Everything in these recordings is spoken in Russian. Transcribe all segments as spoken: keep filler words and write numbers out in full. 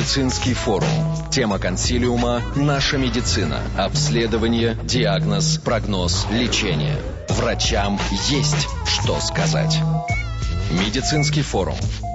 Медицинский форум. Тема консилиума «Наша медицина». Обследование, диагноз, прогноз, лечение. Врачам есть что сказать. Медицинский форум.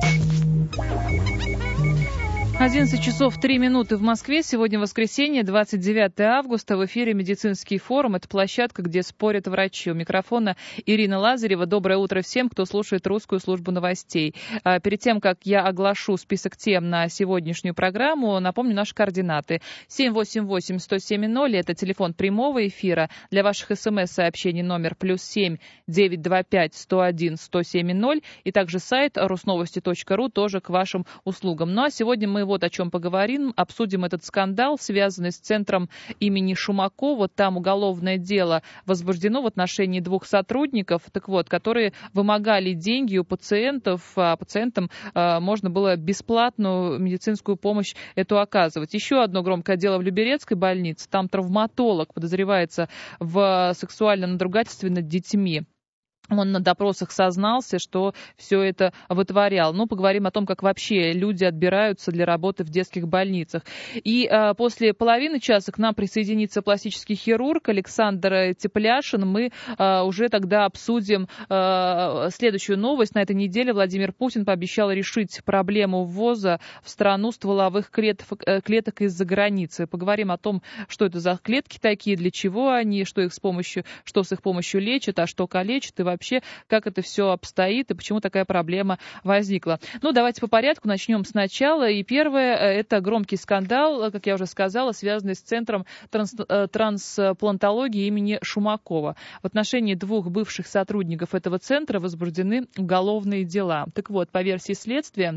одиннадцать часов три минуты в Москве. Сегодня воскресенье, двадцать девятое августа. В эфире «Медицинский форум». Это площадка, где спорят врачи. У микрофона Ирина Лазарева. Доброе утро всем, кто слушает русскую службу новостей. Перед тем, как я оглашу список тем на сегодняшнюю программу, напомню наши координаты. семь восемь восемь сто семь ноль. Это телефон прямого эфира. Для ваших смс-сообщений номер плюс семь девятьсот двадцать пять сто один сто семь ноль. И также сайт русновости точка ру тоже к вашим услугам. Ну а сегодня мы вот о чем поговорим. Обсудим этот скандал, связанный с центром имени Шумакова. Там уголовное дело возбуждено в отношении двух сотрудников, так вот, которые вымогали деньги у пациентов, а пациентам а, можно было бесплатную медицинскую помощь эту оказывать. Еще одно громкое дело в Люберецкой больнице. Там травматолог подозревается в сексуальном надругательстве над детьми. Он на допросах сознался, что все это вытворял. Ну, поговорим о том, как вообще люди отбираются для работы в детских больницах. И э, после половины часа к нам присоединится пластический хирург Александр Тепляшин. Мы э, уже тогда обсудим э, следующую новость. На этой неделе Владимир Путин пообещал решить проблему ввоза в страну стволовых клеток, клеток из-за границы. Поговорим о том, что это за клетки такие, для чего они, что их с помощью, что с их помощью лечат, а что калечат, и вообще, как это все обстоит и почему такая проблема возникла. Ну, давайте по порядку, начнем сначала. И первое, это громкий скандал, как я уже сказала, связанный с Центром транс- трансплантологии имени Шумакова. В отношении двух бывших сотрудников этого центра возбуждены уголовные дела. Так вот, по версии следствия,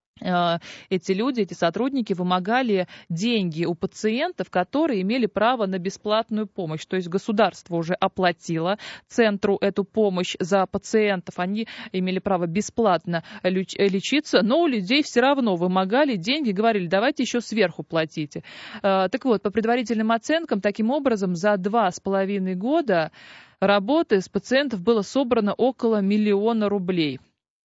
эти люди, эти сотрудники вымогали деньги у пациентов, которые имели право на бесплатную помощь. То есть государство уже оплатило центру эту помощь за пациентов. Они имели право бесплатно лечиться, но у людей все равно вымогали деньги, говорили, давайте еще сверху платите. Так вот, по предварительным оценкам, таким образом, за два с половиной года работы с пациентов было собрано около миллиона рублей.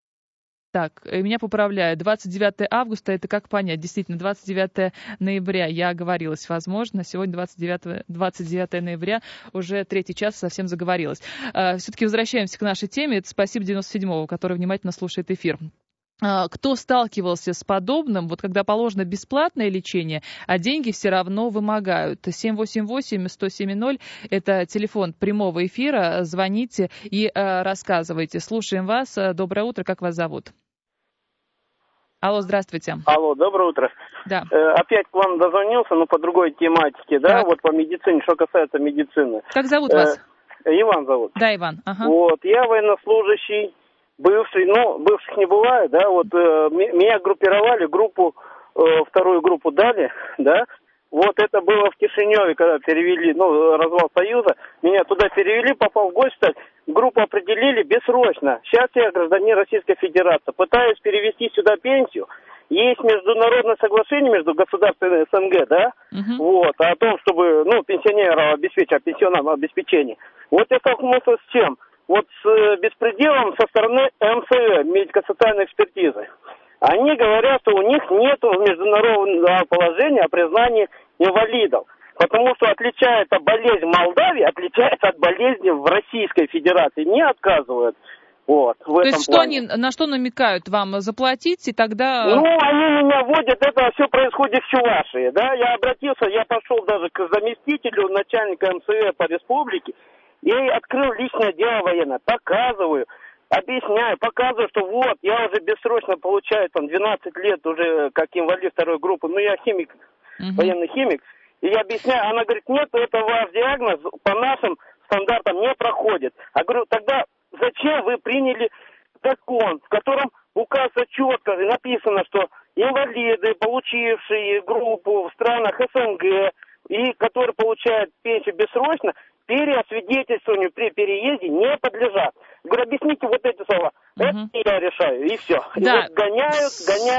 Так, меня поправляют. двадцать девятое августа, это как понять? Действительно, двадцать девятое ноября, я оговорилась, возможно. Сегодня двадцать девятое, двадцать девятое ноября, уже третий час, совсем заговорилась. Все-таки возвращаемся к нашей теме. Это спасибо девяносто седьмому, который внимательно слушает эфир. Кто сталкивался с подобным, вот когда положено бесплатное лечение, а деньги все равно вымогают. семь восемь восемь сто семь ноль – это телефон прямого эфира. Звоните и э, рассказывайте. Слушаем вас. Доброе утро. Как вас зовут? Алло, здравствуйте. Алло, доброе утро. Да. Э, опять к вам дозвонился, но по другой тематике, да, так. вот по медицине, что касается медицины. Как зовут э, вас? Иван зовут. Да, Иван. Ага. Вот, я военнослужащий. Бывший, ну, бывших не бывает, да, вот э, меня группировали, группу, э, вторую группу дали, да, вот это было в Кишиневе, когда перевели, ну, развал Союза, меня туда перевели, попал в госпиталь, группу определили бессрочно, сейчас я гражданин Российской Федерации, пытаюсь перевести сюда пенсию, есть международное соглашение между государствами СНГ, да, угу. вот, о том, чтобы, ну, пенсионеров обеспечить, о пенсионном обеспечении, вот я столкнулся с чем? Вот с беспределом со стороны МСЭ, медико-социальной экспертизы. Они говорят, что у них нет международного положения о признании инвалидов. Потому что отличается болезнь в Молдавии, отличается от болезни в Российской Федерации. Не отказывают. Вот, в То этом есть плане. что они, на что намекают вам? Заплатить и тогда... Ну, они меня водят, это все происходит в Чувашии. Да? Я обратился, я пошел даже к заместителю начальника МСЭ по республике. Я открыл личное дело военное, показываю, объясняю, показываю, что вот, я уже бессрочно получаю там двенадцать лет уже как инвалид второй группы, ну я химик, uh-huh. военный химик, и я объясняю, она говорит, нет, это ваш диагноз по нашим стандартам не проходит. Я говорю, тогда зачем вы приняли закон, в котором указано четко, написано, что инвалиды, получившие группу в странах СНГ, и которые получают пенсию бессрочно, переосвидетельствованию при переезде не подлежат. Говорю, объясните вот эти слова. Uh-huh. Это я решаю, и все. Да. И вот гоняют, гоняют.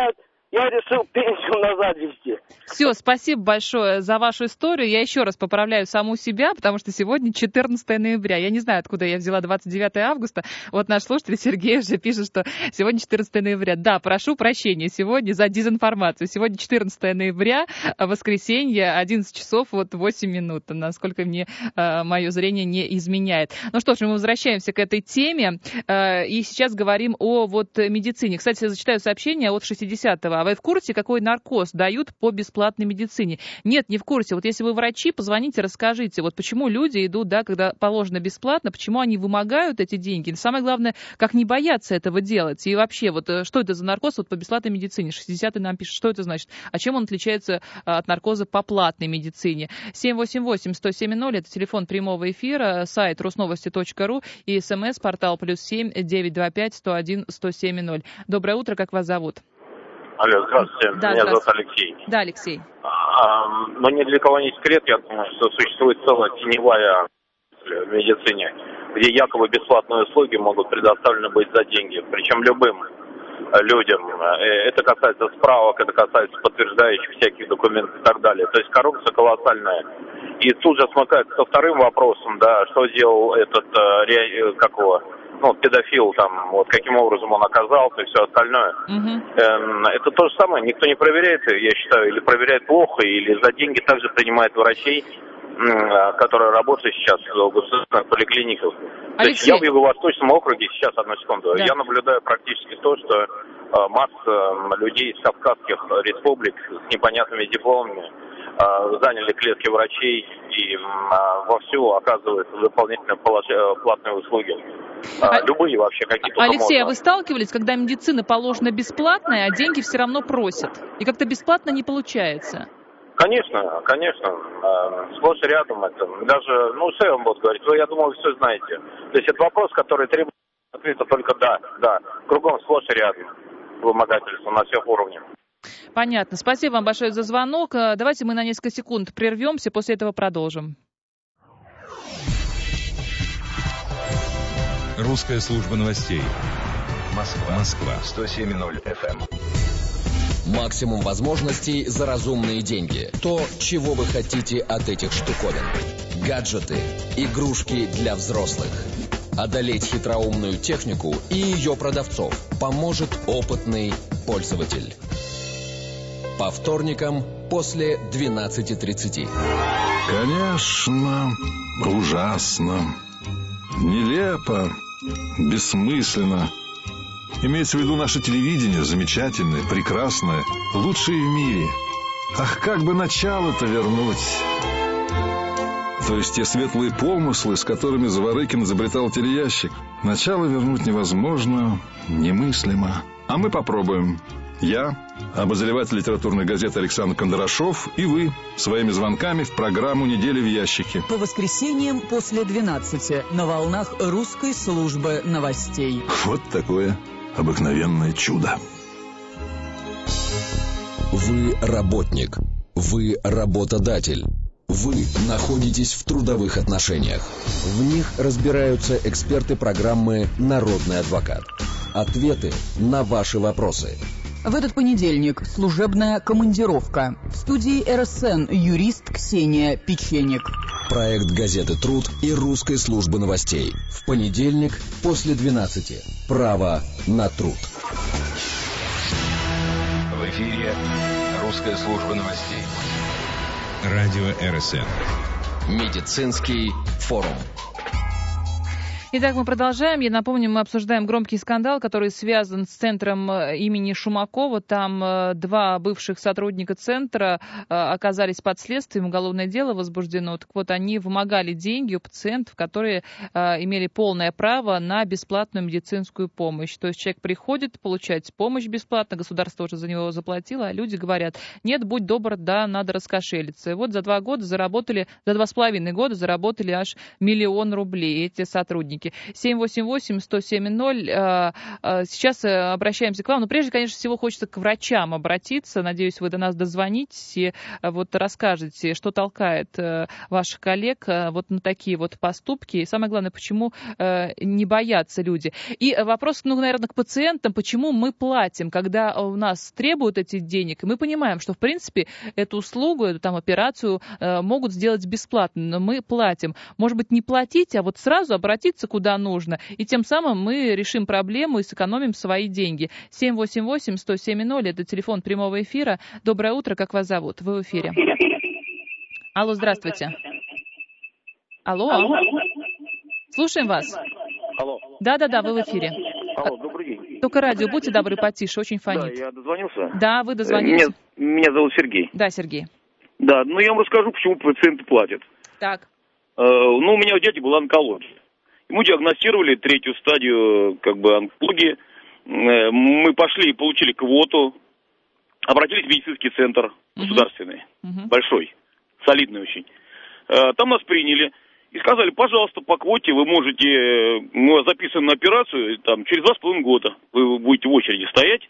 я решил пенсию назад вести. Все, спасибо большое за вашу историю. Я еще раз поправляю саму себя, потому что сегодня четырнадцатое ноября. Я не знаю, откуда я взяла двадцать девятое августа. Вот наш слушатель Сергей уже пишет, что сегодня четырнадцатое ноября. Да, прошу прощения сегодня за дезинформацию. Сегодня четырнадцатое ноября, воскресенье, одиннадцать часов, вот восемь минут, насколько мне э, мое зрение не изменяет. Ну что ж, мы возвращаемся к этой теме э, и сейчас говорим о вот медицине. Кстати, я зачитаю сообщение от шестидесятого. А вы в курсе, какой наркоз дают по бесплатной медицине? Нет, не в курсе. Вот если вы врачи, позвоните, расскажите, вот почему люди идут, да, когда положено бесплатно, почему они вымогают эти деньги. Самое главное, как не бояться этого делать. И вообще, вот что это за наркоз вот по бесплатной медицине? шестидесятый нам пишет, что это значит? А чем он отличается от наркоза по платной медицине? семь восемь восемь сто семь ноль, это телефон прямого эфира, сайт русновости точка ру и смс-портал плюс семь девятьсот двадцать пять сто один сто семь ноль. Доброе утро, как вас зовут? Алло, здравствуйте. Да, Меня здравствуйте. зовут Алексей. Да, Алексей. А, но ни для кого не секрет, я думаю, что существует целая теневая в медицине, где якобы бесплатные услуги могут предоставлены быть за деньги, причем любым людям. Это касается справок, это касается подтверждающих всяких документов и так далее. То есть коррупция колоссальная. И тут же смыкается со вторым вопросом, да, что делал этот, как его, ну, педофил, там, вот каким образом он оказался и все остальное. Uh-huh. Эм, это то же самое, никто не проверяет, я считаю, или проверяет плохо, или за деньги также принимает врачей, м- которые работают сейчас в государственных поликлиниках. Алексей. То есть я в Юго-Восточном округе, сейчас, одну секунду, да. Я наблюдаю практически то, что э, масса людей из кавказских республик с непонятными дипломами заняли клетки врачей и а, вовсю оказывают дополнительные полож... платные услуги. А, любые вообще какие-то. Алексей, можно. А вы сталкивались, когда медицина положена бесплатная, а деньги все равно просят? И как-то бесплатно не получается? Конечно, конечно. Сплошь и рядом это. Даже, ну, что я вам буду говорить? Вы, я думаю, вы все знаете. То есть это вопрос, который требует ответа только да, да. Кругом сплошь и рядом. Вымогательство на всех уровнях. Понятно. Спасибо вам большое за звонок. Давайте мы на несколько секунд прервемся, после этого продолжим. Русская служба новостей. Москва. Москва. сто семь ноль эф эм. Максимум возможностей за разумные деньги. То, чего вы хотите от этих штуковин. Гаджеты. Игрушки для взрослых. Одолеть хитроумную технику и ее продавцов поможет опытный пользователь. По вторникам после двенадцати тридцати. Конечно, ужасно, нелепо, бессмысленно. Имеется в виду наше телевидение, замечательное, прекрасное, лучшее в мире. Ах, как бы начало-то вернуть. То есть те светлые помыслы, с которыми Заворыкин изобретал телеящик. Начало вернуть невозможно, немыслимо. А мы попробуем. Я, обозреватель литературной газеты Александр Кондрашов, и вы своими звонками в программу «Неделя в ящике». По воскресеньям после двенадцати на волнах русской службы новостей. Вот такое обыкновенное чудо. Вы работник. Вы работодатель. Вы находитесь в трудовых отношениях. В них разбираются эксперты программы «Народный адвокат». Ответы на ваши вопросы. В этот понедельник служебная командировка. В студии эр эс эн юрист Ксения Печеник. Проект газеты «Труд» и русской службы новостей. В понедельник после двенадцати. Право на труд. В эфире русская служба новостей. Радио эр эс эн. Медицинский форум. Итак, мы продолжаем. Я напомню, мы обсуждаем громкий скандал, который связан с центром имени Шумакова. Там два бывших сотрудника центра оказались под следствием, уголовное дело возбуждено. Так вот, они вымогали деньги у пациентов, которые имели полное право на бесплатную медицинскую помощь. То есть человек приходит получать помощь бесплатно, государство уже за него заплатило, а люди говорят: нет, будь добр, да, надо раскошелиться. И вот за два года заработали, за два с половиной года заработали аж миллион рублей эти сотрудники. клиники. семь восемь восемь сто семь ноль. Сейчас обращаемся к вам. Но прежде, конечно, всего хочется к врачам обратиться. Надеюсь, вы до нас дозвонитесь и вот расскажете, что толкает ваших коллег вот на такие вот поступки. И самое главное, почему не боятся люди. И вопрос, ну, наверное, к пациентам, почему мы платим, когда у нас требуют этих денег. И мы понимаем, что, в принципе, эту услугу, эту там операцию могут сделать бесплатно, но мы платим. Может быть, не платить, а вот сразу обратиться куда нужно. И тем самым мы решим проблему и сэкономим свои деньги. семь восемь восемь сто семь ноль, это телефон прямого эфира. Доброе утро, как вас зовут? Вы в эфире. Алло, здравствуйте. Алло. Алло. Слушаем вас. Алло. Да-да-да, вы в эфире. Алло, добрый день. Только радио, будьте добры, потише, очень фонит. Да, я дозвонился. Да, вы дозвонились. Меня, меня зовут Сергей. Да, Сергей. Да, ну я вам расскажу, почему пациенты платят. Так. Э, ну, у меня у дяди была онкология. Ему диагностировали третью стадию, как бы, онкологии. Э, мы пошли и получили квоту. Обратились в медицинский центр государственный. Uh-huh. Большой, солидный очень. Э, там нас приняли. И сказали, пожалуйста, по квоте вы можете, мы записываем на операцию, там, через два с половиной года вы будете в очереди стоять.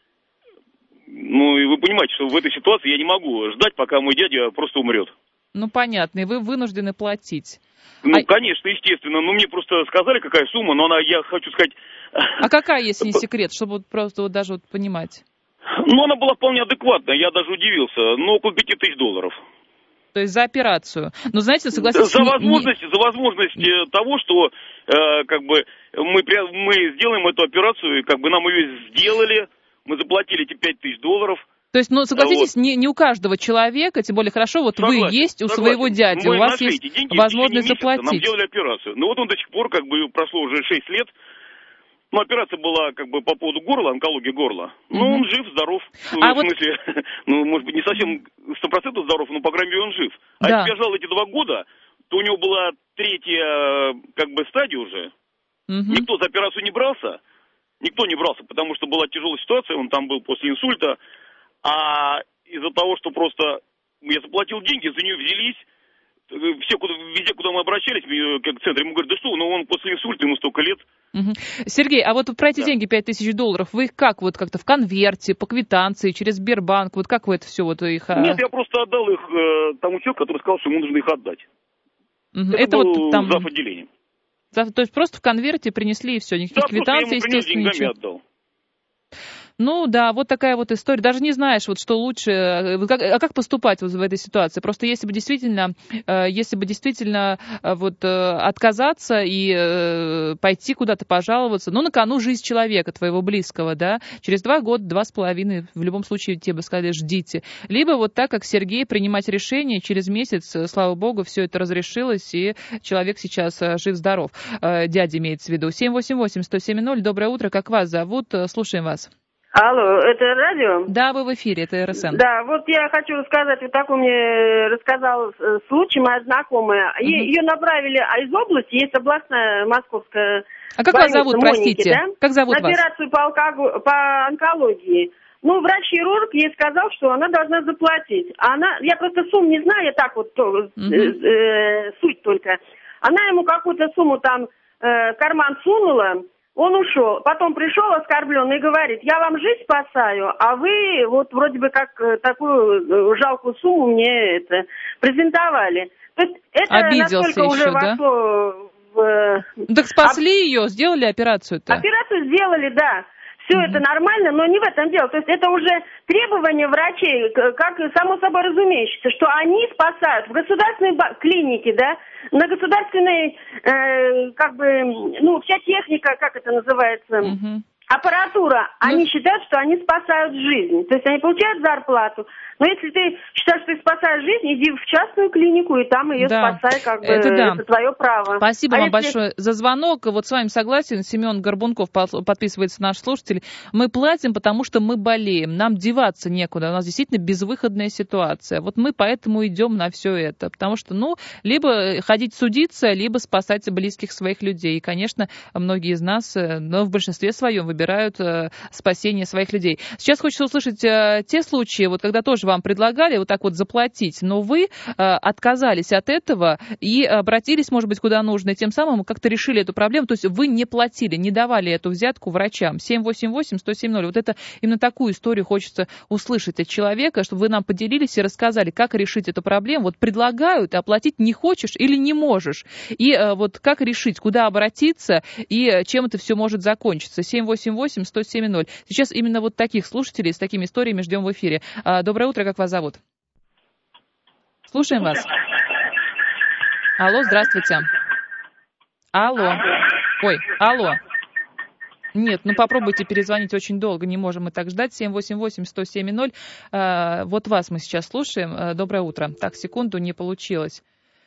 Ну, и вы понимаете, что в этой ситуации я не могу ждать, пока мой дядя просто умрет. Ну, понятно, и вы вынуждены платить. Ну, а... конечно, естественно, но мне просто сказали, какая сумма, но она, я хочу сказать... А какая, если не секрет, чтобы вот просто вот даже вот понимать? Ну, она была вполне адекватная, я даже удивился, ну, около пяти тысяч долларов. То есть за операцию. Но, знаете, согласитесь... За возможность, не... за возможность того, что э, как бы мы, мы сделаем эту операцию, как бы нам ее сделали, мы заплатили эти пять тысяч долларов. То есть, ну, согласитесь, вот. не, не у каждого человека, тем более хорошо, вот согласен, вы есть у согласен. своего дяди, мы у вас есть деньги, возможность заплатить. Нам сделали операцию. Но вот он до сих пор, как бы, прошло уже шесть лет, ну, операция была, как бы, по поводу горла, онкологии горла. Ну, mm-hmm. он жив, здоров. А в вот... смысле, ну, может быть, не совсем сто процентов здоров, но, по крайней мере, он жив. А да. если бежал эти два года, то у него была третья, как бы, стадия уже. Mm-hmm. Никто за операцию не брался. Никто не брался, потому что была тяжелая ситуация, он там был после инсульта. А из-за того, что просто я заплатил деньги, за нее взялись. Все, куда, везде, куда мы обращались, как в центре, ему говорят, да что, ну он после инсульта, ему столько лет. Угу. Сергей, а вот про эти да. деньги, пять тысяч долларов, вы их как, вот как-то в конверте, по квитанции, через Сбербанк, вот как вы это все вот их... Нет, я просто отдал их э, тому человеку, который сказал, что ему нужно их отдать. Угу. Это, это был вот там... зав. Отделением. За... То есть просто в конверте принесли и все, никаких да, квитанций, естественно, ничего. Отдал. Ну да, вот такая вот история. Даже не знаешь, вот что лучше. А как поступать вот в этой ситуации? Просто если бы действительно, если бы действительно вот отказаться и пойти куда-то пожаловаться, ну на кону жизнь человека, твоего близкого, да, через два года, два с половиной, в любом случае тебе бы сказали, ждите. Либо вот так, как Сергей, принимать решение, через месяц, слава богу, все это разрешилось, и человек сейчас жив-здоров. Дядя имеется в виду. семь восемь восемь сто семь ноль. Доброе утро, как вас зовут? Слушаем вас. Алло, это радио? Да, вы в эфире, это эр эс эн. Да, вот я хочу рассказать, вот такой мне рассказал случай моя знакомая. Uh-huh. Ее направили из области, есть областная московская А как больница, вас зовут, Моники, простите? Да? Как зовут На вас? операцию по, алког... по онкологии. Ну, врач-хирург ей сказал, что она должна заплатить. А она, я просто сумму не знаю, я так вот, uh-huh. э, э, суть только. Она ему какую-то сумму там э, в карман сунула. Он ушел, потом пришел оскорбленный и говорит, я вам жизнь спасаю, а вы вот вроде бы как такую жалкую сумму мне это презентовали. То есть это обиделся настолько еще, уже да? вошло в... Ну, так спасли а... ее, сделали операцию-то? Операцию сделали, да. Все mm-hmm. это нормально, но не в этом дело. То есть это уже требования врачей, как само собой разумеющееся, что они спасают в государственной клинике, да, на государственной, э, как бы, ну, вся техника, как это называется, mm-hmm. аппаратура, mm-hmm. они считают, что они спасают жизнь. То есть они получают зарплату. Но если ты считаешь, что ты спасаешь жизнь, иди в частную клинику и там ее да. спасай, как бы, это, да. это твое право. Спасибо а вам если... большое за звонок. Вот с вами согласен, Семен Горбунков подписывается, наш слушатель. Мы платим, потому что мы болеем, нам деваться некуда, у нас действительно безвыходная ситуация. Вот мы поэтому идем на все это, потому что, ну, либо ходить судиться, либо спасать близких своих людей. И, конечно, многие из нас, но в большинстве своем выбирают выбирают спасение своих людей. Сейчас хочется услышать те случаи, вот когда тоже вам предлагали вот так вот заплатить, но вы отказались от этого и обратились, может быть, куда нужно, и тем самым как-то решили эту проблему, то есть вы не платили, не давали эту взятку врачам. семь восемь восемь сто семь ноль. Вот это именно такую историю хочется услышать от человека, чтобы вы нам поделились и рассказали, как решить эту проблему. Вот предлагают, оплатить не хочешь или не можешь. И вот как решить, куда обратиться и чем это все может закончиться. семь восемь восемь сто семь ноль. Сейчас именно вот таких слушателей с такими историями ждем в эфире. Доброе утро, как вас зовут? Слушаем вас. Алло, здравствуйте. Алло. Ой, алло. Нет, ну попробуйте перезвонить, очень долго, не можем мы так ждать. семь восемь восемь сто семь ноль. Вот вас мы сейчас слушаем. Доброе утро. Так, секунду, не получилось.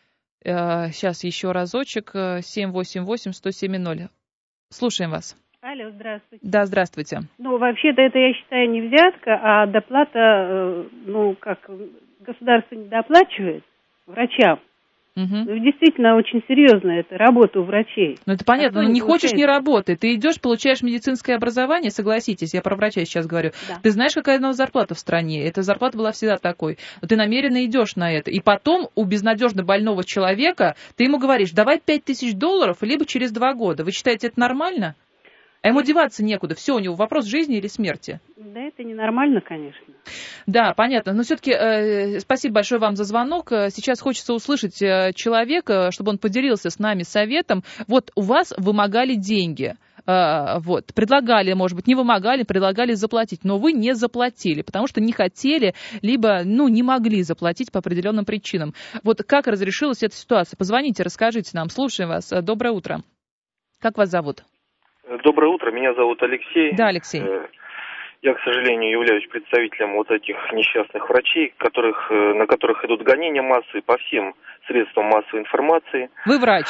Сейчас еще разочек. семь восемь восемь сто семь ноль. Слушаем вас. Алло, здравствуйте. Да, здравствуйте. Ну, вообще-то это, я считаю, не взятка, а доплата, ну, как государство не доплачивает врачам. Угу. Ну, действительно, очень серьезная эта работа у врачей. Ну, это понятно, но не хочешь, не работай. Ты идешь, получаешь медицинское образование, согласитесь, я про врача сейчас говорю. Да. Ты знаешь, какая у нас зарплата в стране? Эта зарплата была всегда такой. Но ты намеренно идешь на это. И потом у безнадежно больного человека ты ему говоришь, давай пять тысяч долларов, либо через два года. Вы считаете, это нормально? А ему деваться некуда. Все, у него вопрос жизни или смерти. Да, это ненормально, конечно. Да, понятно. Но все-таки э, спасибо большое вам за звонок. Сейчас хочется услышать э, человека, чтобы он поделился с нами советом. Вот у вас вымогали деньги. Э, вот, предлагали, может быть, не вымогали, предлагали заплатить, но вы не заплатили, потому что не хотели, либо, ну, не могли заплатить по определенным причинам. Вот как разрешилась эта ситуация? Позвоните, расскажите нам. Слушаем вас. Доброе утро. Как вас зовут? Доброе утро, меня зовут Алексей. Да, Алексей. Я, к сожалению, являюсь представителем вот этих несчастных врачей, которых, на которых идут гонения массы по всем средствам массовой информации. Вы врач?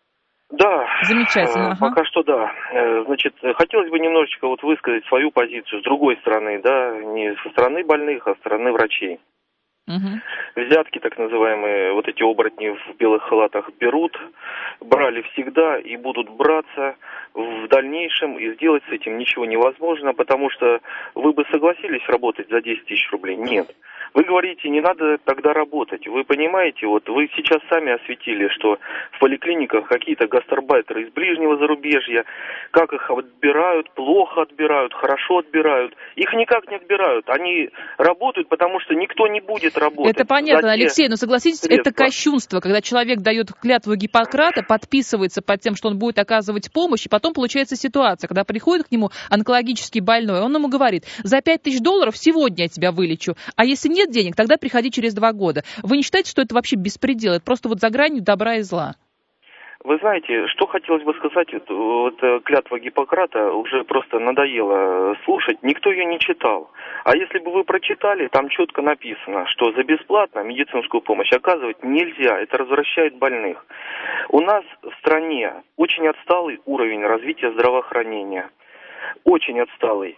Да. Замечательно. Ага. Пока что да. Значит, хотелось бы немножечко вот высказать свою позицию с другой стороны, да, не со стороны больных, а со стороны врачей. Угу. Взятки, так называемые, вот эти оборотни в белых халатах берут, брали всегда и будут браться в дальнейшем, и сделать с этим ничего невозможно, потому что вы бы согласились работать за десять тысяч рублей? Нет. Вы говорите, не надо тогда работать. Вы понимаете, вот вы сейчас сами осветили, что в поликлиниках какие-то гастарбайтеры из ближнего зарубежья, как их отбирают, плохо отбирают, хорошо отбирают. Их никак не отбирают. Они работают, потому что никто не будет работать. Это понятно, Алексей, но согласитесь, средства. Это кощунство, когда человек дает клятву Гиппократа, подписывается под тем, что он будет оказывать помощь, и потом получается ситуация, когда приходит к нему онкологически больной, он ему говорит, за пять тысяч долларов сегодня я тебя вылечу, а если нет денег, тогда приходи через два года. Вы не считаете, что это вообще беспредел? Это просто вот за гранью добра и зла? Вы знаете, что хотелось бы сказать, вот клятва Гиппократа уже просто надоело слушать, никто ее не читал. А если бы вы прочитали, там четко написано, что за бесплатно медицинскую помощь оказывать нельзя, это развращает больных. У нас в стране очень отсталый уровень развития здравоохранения, очень отсталый.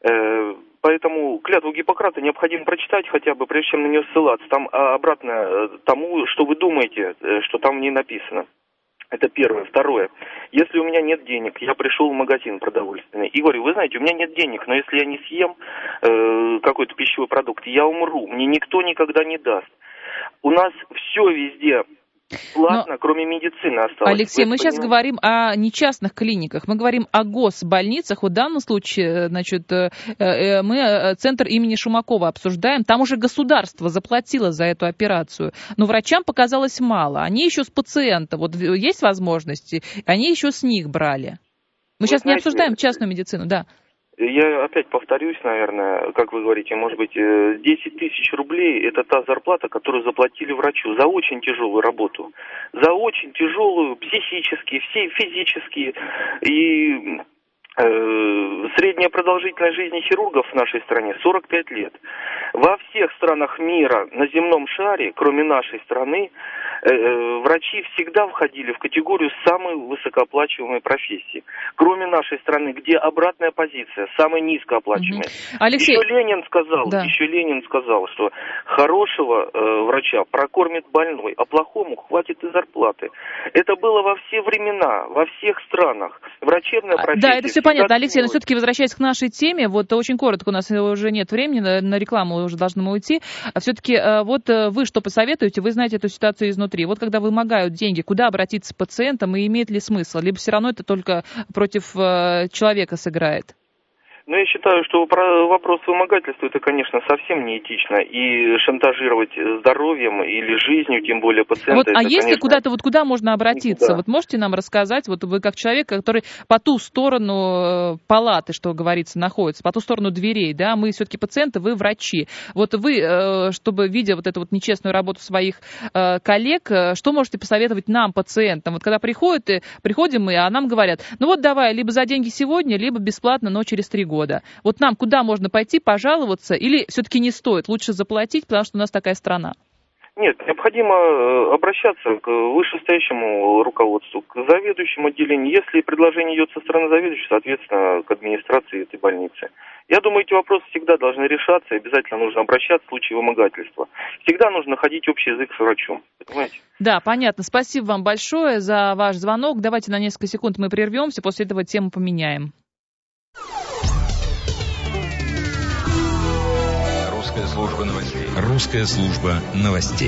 Поэтому клятву Гиппократа необходимо прочитать хотя бы, прежде чем на нее ссылаться. Там обратно тому, что вы думаете, что там в ней написано. Это первое. Второе. Если у меня нет денег, я пришел в магазин продовольственный и говорю, вы знаете, у меня нет денег, но если я не съем э, какой-то пищевой продукт, я умру. Мне никто никогда не даст. У нас все везде платно, но, кроме медицины осталось. Алексей, мы сейчас говорим о не частных клиниках, мы говорим о госбольницах. В данном случае, значит, мы центр имени Шумакова обсуждаем. Там уже государство заплатило за эту операцию. Но врачам показалось мало. Они еще с пациента. Вот есть возможности, они еще с них брали. Мы вы сейчас знаете, не обсуждаем частную медицину, да. Я опять повторюсь, наверное, как вы говорите, может быть, десять тысяч рублей – это та зарплата, которую заплатили врачу за очень тяжелую работу. За очень тяжелую психически, все физически. И э, средняя продолжительность жизни хирургов в нашей стране сорок пять лет. Во всех странах мира на земном шаре, кроме нашей страны, э, врачи всегда входили в категорию самой высокооплачиваемой профессии. Кроме нашей страны, где обратная позиция, самая низкооплачиваемая. Угу. Алексей... Еще Ленин сказал, да. еще Ленин сказал, что хорошего э, врача прокормит больной, а плохому хватит и зарплаты. Это было во все времена, во всех странах. Врачебная профессия... Да, это все понятно. Алексей, но все-таки возвращаясь к нашей теме, вот очень коротко, у нас уже нет времени, на, на рекламу уже должны мы уйти. Все-таки вот вы что посоветуете? Вы знаете эту ситуацию изнутри. Вот когда вымогают деньги, куда обратиться пациентам и имеет ли смысл? Либо все равно это только против человека сыграет? Ну, я считаю, что вопрос вымогательства, это, конечно, совсем неэтично. И шантажировать здоровьем или жизнью, тем более пациента... Вот, это, а если конечно, куда-то, вот куда можно обратиться? никуда. Вот можете нам рассказать, вот вы как человек, который по ту сторону палаты, что говорится, находится, по ту сторону дверей, да, мы все-таки пациенты, вы врачи. Вот вы, чтобы, видя вот эту вот нечестную работу своих коллег, что можете посоветовать нам, пациентам? Вот когда приходят, приходим мы, а нам говорят, ну вот давай, либо за деньги сегодня, либо бесплатно, но через три года. Года. Вот нам куда можно пойти, пожаловаться, или все-таки не стоит? Лучше заплатить, потому что у нас такая страна. Нет, необходимо обращаться к вышестоящему руководству, к заведующему отделению. Если предложение идет со стороны заведующего, соответственно, к администрации этой больницы. Я думаю, эти вопросы всегда должны решаться, и обязательно нужно обращаться в случае вымогательства. Всегда нужно ходить общий язык с врачом, понимаете? Да, понятно. Спасибо вам большое за ваш звонок. Давайте на несколько секунд мы прервемся, после этого тему поменяем. Русская служба новостей. Русская служба новостей.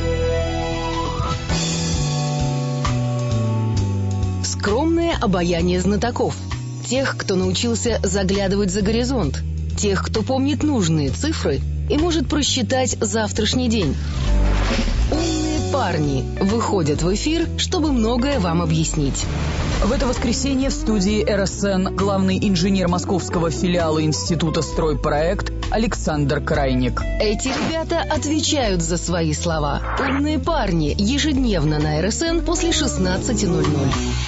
Скромное обаяние знатоков. Тех, кто научился заглядывать за горизонт. Тех, кто помнит нужные цифры и может просчитать завтрашний день. Умные парни выходят в эфир, чтобы многое вам объяснить. В это воскресенье в студии эр эс эн главный инженер московского филиала Института «Стройпроект» Александр Крайник. Эти ребята отвечают за свои слова. Умные парни ежедневно на эр эс эн после шестнадцати ноль-ноль.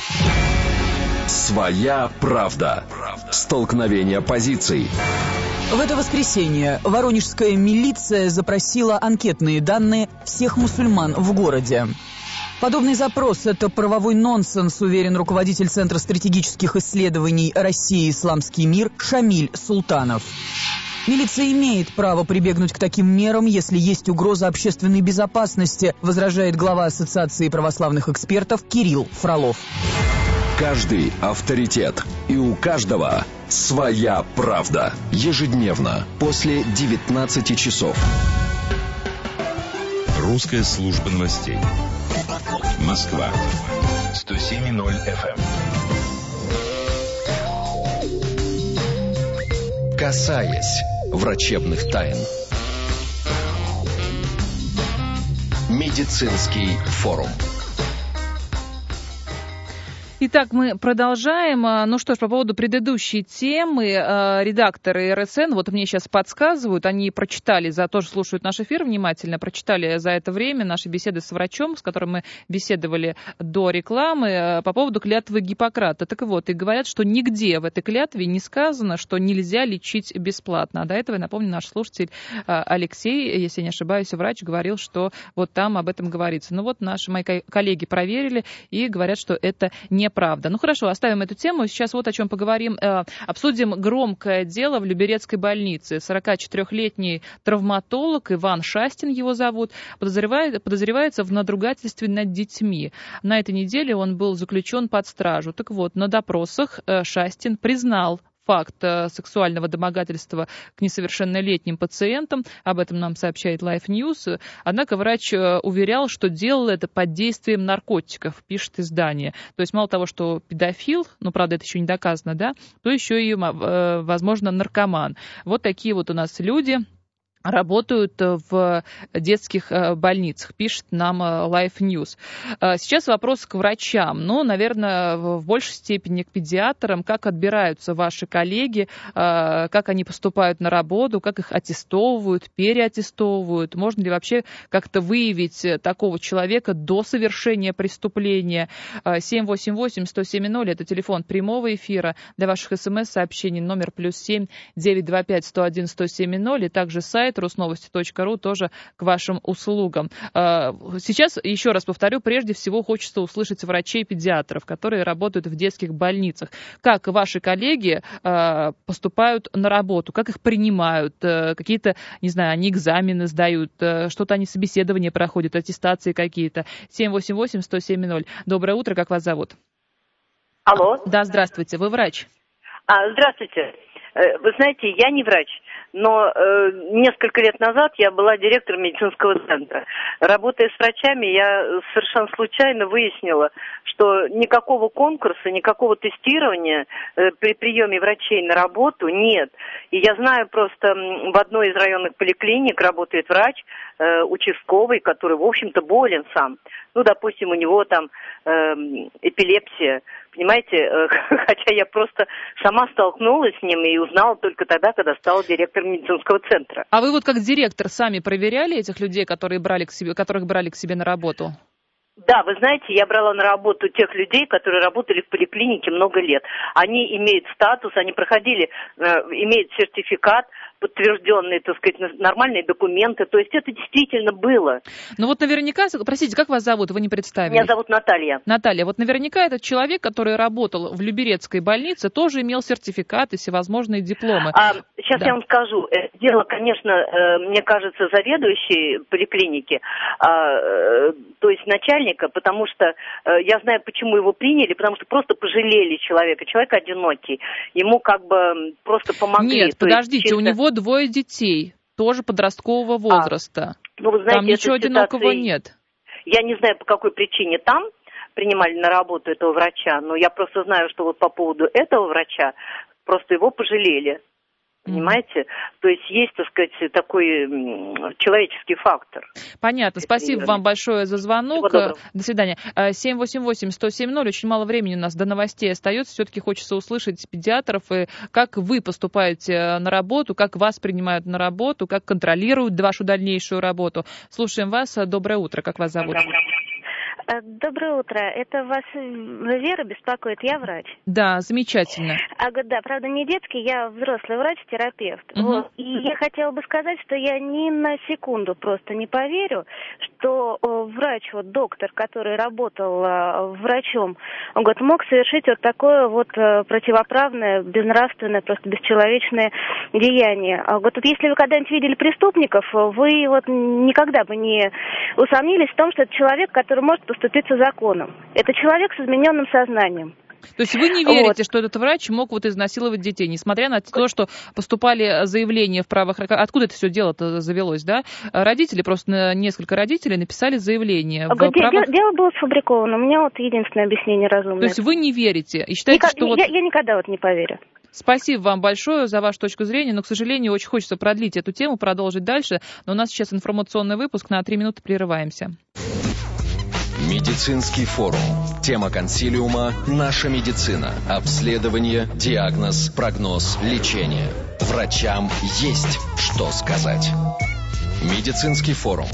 Своя правда. Столкновение позиций. В это воскресенье воронежская милиция запросила анкетные данные всех мусульман в городе. Подобный запрос – это правовой нонсенс, уверен руководитель Центра стратегических исследований России «Исламский мир» Шамиль Султанов. Милиция имеет право прибегнуть к таким мерам, если есть угроза общественной безопасности, возражает глава Ассоциации православных экспертов Кирилл Фролов. Каждый авторитет. И у каждого своя правда. Ежедневно после девятнадцати часов. Русская служба новостей. Москва. сто семь и ноль эф эм. Касаясь врачебных тайн. Медицинский форум. Итак, мы продолжаем. Ну что ж, по поводу предыдущей темы, редакторы эр эс эн, вот мне сейчас подсказывают, они прочитали, за тоже слушают наш эфир внимательно, прочитали за это время наши беседы с врачом, с которым мы беседовали до рекламы, по поводу клятвы Гиппократа. Так вот, и говорят, что нигде в этой клятве не сказано, что нельзя лечить бесплатно. А до этого, я напомню, наш слушатель Алексей, если не ошибаюсь, врач, говорил, что вот там об этом говорится. Ну вот наши мои коллеги проверили и говорят, что это не Неправда. Ну хорошо, оставим эту тему. Сейчас вот о чем поговорим. Обсудим громкое дело в Люберецкой больнице. сорокачетырёхлетний травматолог, Иван Шастин его зовут, подозревает, подозревается в надругательстве над детьми. На этой неделе он был заключен под стражу. Так вот, на допросах Шастин признал факт сексуального домогательства к несовершеннолетним пациентам. Об этом нам сообщает Life News. Однако врач уверял, что делал это под действием наркотиков, пишет издание. То есть мало того, что педофил, ну, правда, это еще не доказано, да, то еще и, возможно, наркоман. Вот такие вот у нас люди работают в детских больницах, пишет нам Life News. Сейчас вопрос к врачам. Ну, наверное, в большей степени к педиатрам. Как отбираются ваши коллеги, как они поступают на работу, как их аттестовывают, переаттестовывают? Можно ли вообще как-то выявить такого человека до совершения преступления? семь восемь восемь сто семь ноль это телефон прямого эфира. Для ваших смс-сообщений номер плюс семь девятьсот двадцать пять сто один сто семь ноль и также сайт сайт русновости точка ру тоже к вашим услугам. Сейчас, еще раз повторю, прежде всего хочется услышать врачей-педиатров, которые работают в детских больницах. Как ваши коллеги поступают на работу, как их принимают, какие-то, не знаю, они экзамены сдают, что-то они собеседования проходят, аттестации какие-то. семь восемь восемь сто семь ноль. Доброе утро, как вас зовут? Алло. Да, здравствуйте, вы врач? А, здравствуйте. Вы знаете, я не врач, но э, несколько лет назад я была директором медицинского центра. Работая с врачами, я совершенно случайно выяснила, что никакого конкурса, никакого тестирования э, при приеме врачей на работу нет. И я знаю просто, в одной из районных поликлиник работает врач, э, участковый, который, в общем-то, болен сам. Ну, допустим, у него там э, эпилепсия. Понимаете, хотя я просто сама столкнулась с ним и узнала только тогда, когда стала директором медицинского центра. А вы вот как директор сами проверяли этих людей, которые брали к себе, которых брали к себе на работу? Да, вы знаете, я брала на работу тех людей, которые работали в поликлинике много лет. Они имеют статус, они проходили, э, имеют сертификат, подтвержденные, так сказать, нормальные документы. То есть это действительно было. Ну вот наверняка, простите, как вас зовут? Вы не представили. Меня зовут Наталья. Наталья, вот наверняка этот человек, который работал в Люберецкой больнице, тоже имел сертификат и всевозможные дипломы. А, сейчас да. я вам скажу. Дело, конечно, мне кажется, заведующей поликлиники, а, то есть начальника, потому что я знаю, почему его приняли, потому что просто пожалели человека. Человек одинокий. Ему как бы просто помогли. Нет, подождите, чисто... у него двое детей, тоже подросткового возраста. А, ну, вы знаете, там ничего одинокого ситуации... нет. Я не знаю, по какой причине там принимали на работу этого врача, но я просто знаю, что вот по поводу этого врача просто его пожалели. Понимаете? Mm-hmm. То есть есть, так сказать, такой человеческий фактор. Понятно. Спасибо вам большое за звонок. До свидания. семь восемь восемь сто семь ноль. Очень мало времени у нас до новостей остается. Все-таки хочется услышать педиатров. И как вы поступаете на работу, как вас принимают на работу, как контролируют вашу дальнейшую работу. Слушаем вас. Доброе утро. Как вас зовут? Доброе утро. Это вас Вера беспокоит, я врач. Да, замечательно. А, да, правда, не детский, я взрослый врач-терапевт. Угу. Вот. И я хотела бы сказать, что я ни на секунду просто не поверю, что врач, вот доктор, который работал врачом, он говорит, мог совершить вот такое вот противоправное, безнравственное, просто бесчеловечное деяние. А вот если вы когда-нибудь видели преступников, вы вот никогда бы не усомнились в том, что это человек, который может поступиться законом. Это человек с измененным сознанием. То есть вы не верите, вот. что этот врач мог вот изнасиловать детей, несмотря на то, что поступали заявления в правоохранительных... Откуда это все дело-то завелось, да? Родители, просто несколько родителей написали заявление. В правах... Дело было сфабриковано. У меня вот единственное объяснение разумное. То есть вы не верите и считаете, Никак... что вот... Я, я никогда вот не поверю. Спасибо вам большое за вашу точку зрения, но, к сожалению, очень хочется продлить эту тему, продолжить дальше. Но у нас сейчас информационный выпуск, на три минуты прерываемся. Медицинский форум. Тема консилиума «Наша медицина». Обследование, диагноз, прогноз, лечение. Врачам есть что сказать. Медицинский форум.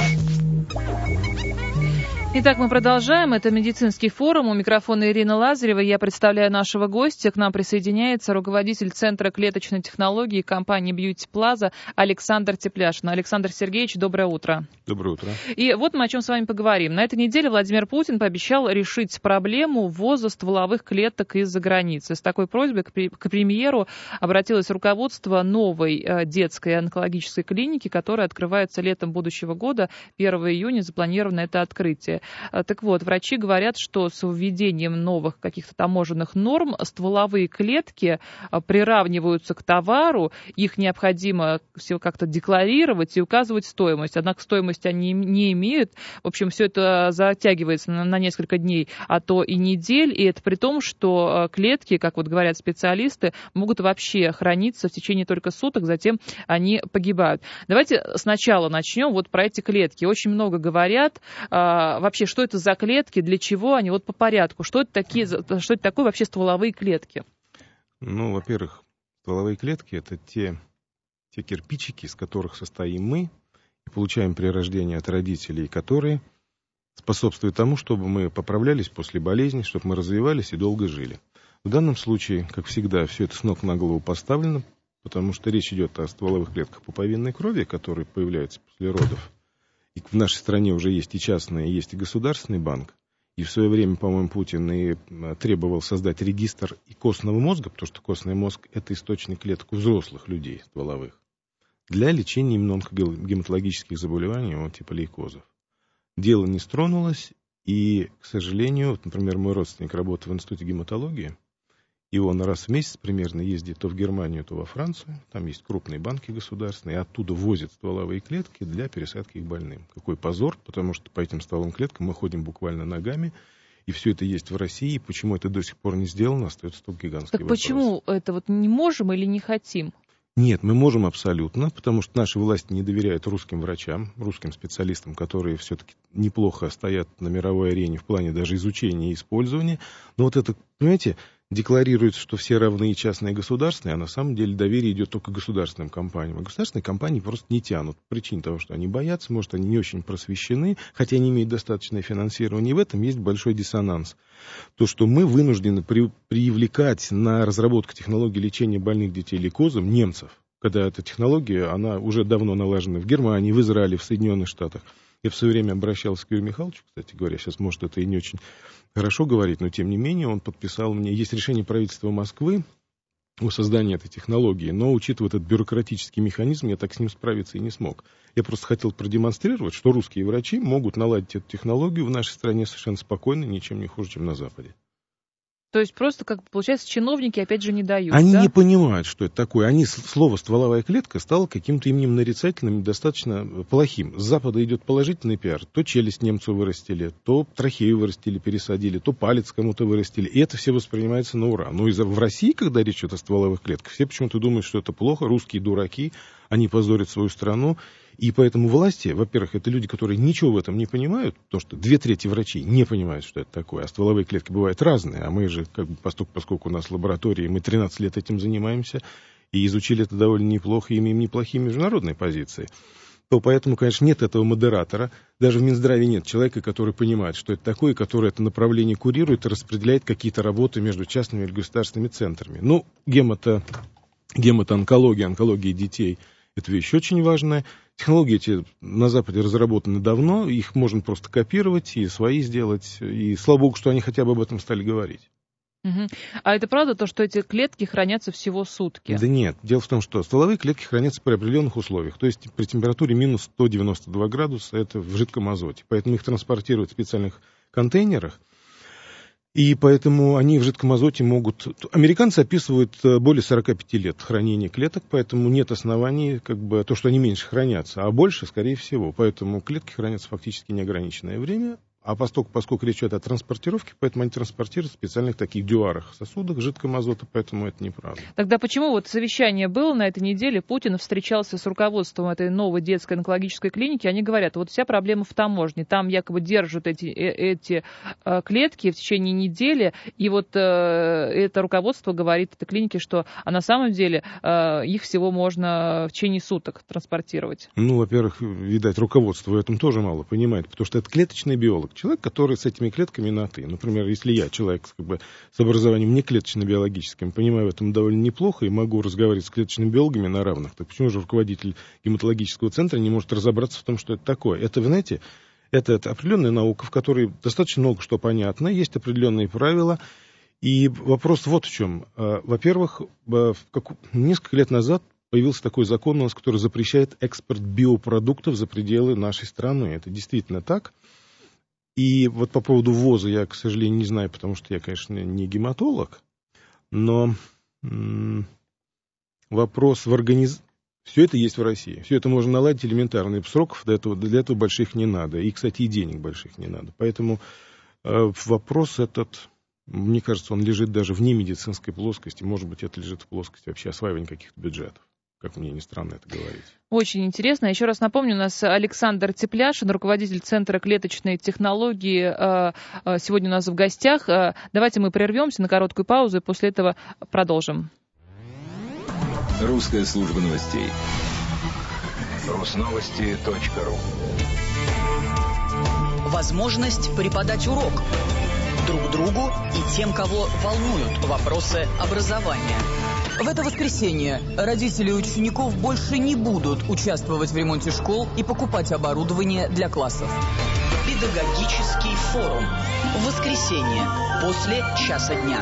Итак, мы продолжаем. Это медицинский форум. У микрофона Ирина Лазарева. Я представляю нашего гостя. К нам присоединяется руководитель Центра клеточной технологии компании Beauty Plaza Александр Тепляшин. Александр Сергеевич, доброе утро. Доброе утро. И вот мы о чем с вами поговорим. На этой неделе Владимир Путин пообещал решить проблему ввоза стволовых клеток из-за границы. С такой просьбой к премьеру обратилось руководство новой детской онкологической клиники, которая открывается летом будущего года. первого июня запланировано это открытие. Так вот, врачи говорят, что с введением новых каких-то таможенных норм стволовые клетки приравниваются к товару, их необходимо все как-то декларировать и указывать стоимость. Однако стоимость они не имеют. В общем, все это затягивается на, на несколько дней, а то и недель. И это при том, что клетки, как вот говорят специалисты, могут вообще храниться в течение только суток, затем они погибают. Давайте сначала начнем вот про эти клетки. Очень много говорят. Вообще, что это за клетки, для чего они, вот по порядку, что это, такие, что это такое вообще стволовые клетки? Ну, во-первых, стволовые клетки — это те, те кирпичики, из которых состоим мы, и получаем при рождении от родителей, которые способствуют тому, чтобы мы поправлялись после болезни, чтобы мы развивались и долго жили. В данном случае, как всегда, все это с ног на голову поставлено, потому что речь идет о стволовых клетках пуповинной крови, которые появляются после родов. И в нашей стране уже есть и частный, есть и государственный банк. И в свое время, по-моему, Путин и требовал создать регистр и костного мозга, потому что костный мозг – это источник клеток у взрослых людей стволовых, для лечения именно онкогематологических заболеваний, вот, типа лейкозов. Дело не стронулось, и, к сожалению, вот, например, мой родственник работает в институте гематологии, и он раз в месяц примерно ездит то в Германию, то во Францию. Там есть крупные банки государственные, и оттуда возят стволовые клетки для пересадки их больным. Какой позор, потому что по этим стволовым клеткам мы ходим буквально ногами, и все это есть в России. И почему это до сих пор не сделано, остается только гигантский так вопрос. Почему это вот не можем или не хотим? Нет, мы можем абсолютно, потому что наши власти не доверяют русским врачам, русским специалистам, которые все-таки неплохо стоят на мировой арене в плане даже изучения и использования. Но вот это, понимаете, декларируется, что все равны и частные, и государственные, а на самом деле доверие идет только государственным компаниям. А государственные компании просто не тянут. По причине того, что они боятся, может, они не очень просвещены, хотя они имеют достаточное финансирование. И в этом есть большой диссонанс. То, что мы вынуждены при, привлекать на разработку технологий лечения больных детей лейкозом немцев, когда эта технология, она уже давно налажена в Германии, в Израиле, в Соединенных Штатах. Я в свое время обращался к Юрию Михайловичу, кстати говоря, сейчас, может, это и не очень хорошо говорить, но, тем не менее, он подписал мне, есть решение правительства Москвы о создании этой технологии, но, учитывая этот бюрократический механизм, я так с ним справиться и не смог. Я просто хотел продемонстрировать, что русские врачи могут наладить эту технологию в нашей стране совершенно спокойно, ничем не хуже, чем на Западе. То есть просто, как получается, чиновники опять же не дают, Они да? не понимают, что это такое. Они, слово «стволовая клетка» стало каким-то именем нарицательным, достаточно плохим. С Запада идет положительный пиар. То челюсть немцу вырастили, то трахею вырастили, пересадили, то палец кому-то вырастили. И это все воспринимается на ура. Но и в России, когда речь идет о стволовых клетках, все почему-то думают, что это плохо. Русские дураки, они позорят свою страну. И поэтому власти, во-первых, это люди, которые ничего в этом не понимают, потому что две трети врачей не понимают, что это такое, а стволовые клетки бывают разные, а мы же, как бы, поскольку, поскольку у нас лаборатории, мы тринадцать лет этим занимаемся, и изучили это довольно неплохо, и имеем неплохие международные позиции, то поэтому, конечно, нет этого модератора, даже в Минздраве нет человека, который понимает, что это такое, который это направление курирует и распределяет какие-то работы между частными или государственными центрами. Ну, гемато, гематоонкология, онкология детей – это вещь очень важная. Технологии эти на Западе разработаны давно, их можно просто копировать и свои сделать. И слава богу, что они хотя бы об этом стали говорить. Угу. А это правда то, что эти клетки хранятся всего сутки? Да нет. Дело в том, что стволовые клетки хранятся при определенных условиях. То есть при температуре минус сто девяносто два градуса, это в жидком азоте. Поэтому их транспортируют в специальных контейнерах. И поэтому они в жидком азоте могут... Американцы описывают более сорок пять лет хранения клеток, поэтому нет оснований, как бы, то, что они меньше хранятся, а больше, скорее всего. Поэтому клетки хранятся фактически неограниченное время. А поскольку, поскольку речь идет о транспортировке, поэтому они транспортируют в специальных таких дюарах, сосудах жидком азота, поэтому это неправда. Тогда почему вот совещание было на этой неделе, Путин встречался с руководством этой новой детской онкологической клиники, они говорят, вот вся проблема в таможне, там якобы держат эти, эти э, клетки в течение недели, и вот э, это руководство говорит этой клинике, что а на самом деле э, их всего можно в течение суток транспортировать. Ну, во-первых, видать, руководство в этом тоже мало понимает, потому что это клеточный биолог. Человек, который с этими клетками на «ты». Например, если я человек как бы, с образованием не клеточно-биологическим, понимаю в этом довольно неплохо и могу разговаривать с клеточными биологами на равных, то почему же руководитель гематологического центра не может разобраться в том, что это такое? Это, вы знаете, это, это определенная наука, в которой достаточно много что понятно, есть определенные правила. И вопрос вот в чем. Во-первых, несколько лет назад появился такой закон у нас, который запрещает экспорт биопродуктов за пределы нашей страны. Это действительно так. И вот по поводу ввоза я, к сожалению, не знаю, потому что я, конечно, не гематолог, но м- вопрос в организации... Все это есть в России. Все это можно наладить элементарно. И сроков для этого, для этого больших не надо. И, кстати, и денег больших не надо. Поэтому э, вопрос этот, мне кажется, он лежит даже вне медицинской плоскости. Может быть, это лежит в плоскости вообще осваивания каких-то бюджетов. Как мне не странно это говорить. Очень интересно. Еще раз напомню, у нас Александр Тепляшин, руководитель Центра клеточной технологии, сегодня у нас в гостях. Давайте мы прервемся на короткую паузу и после этого продолжим. Русская служба новостей. Русновости точка ру. Возможность преподать урок друг другу и тем, кого волнуют вопросы образования. В это воскресенье родители учеников больше не будут участвовать в ремонте школ и покупать оборудование для классов. Педагогический форум. В воскресенье после часа дня.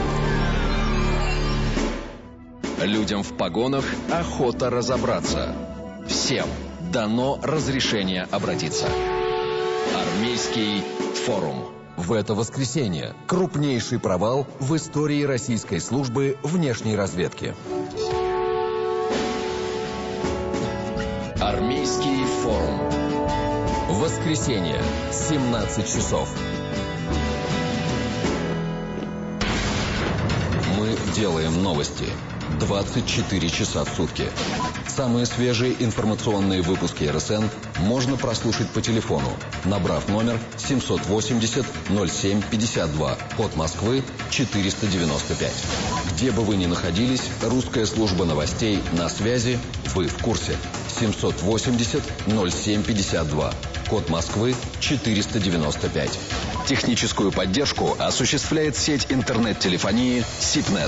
Людям в погонах охота разобраться. Всем дано разрешение обратиться. Армейский форум. В это воскресенье крупнейший провал в истории российской службы внешней разведки. Армейский форум. Воскресенье, семнадцать часов. Мы делаем новости. двадцать четыре часа в сутки. Самые свежие информационные выпуски эр эс эн можно прослушать по телефону, набрав номер семь восемьдесят ноль семь пятьдесят два, код Москвы четыреста девяносто пять. Где бы вы ни находились, русская служба новостей на связи, вы в курсе. семь восемьдесят ноль семь пятьдесят два, код Москвы четыреста девяносто пять. Техническую поддержку осуществляет сеть интернет-телефонии Сипнет.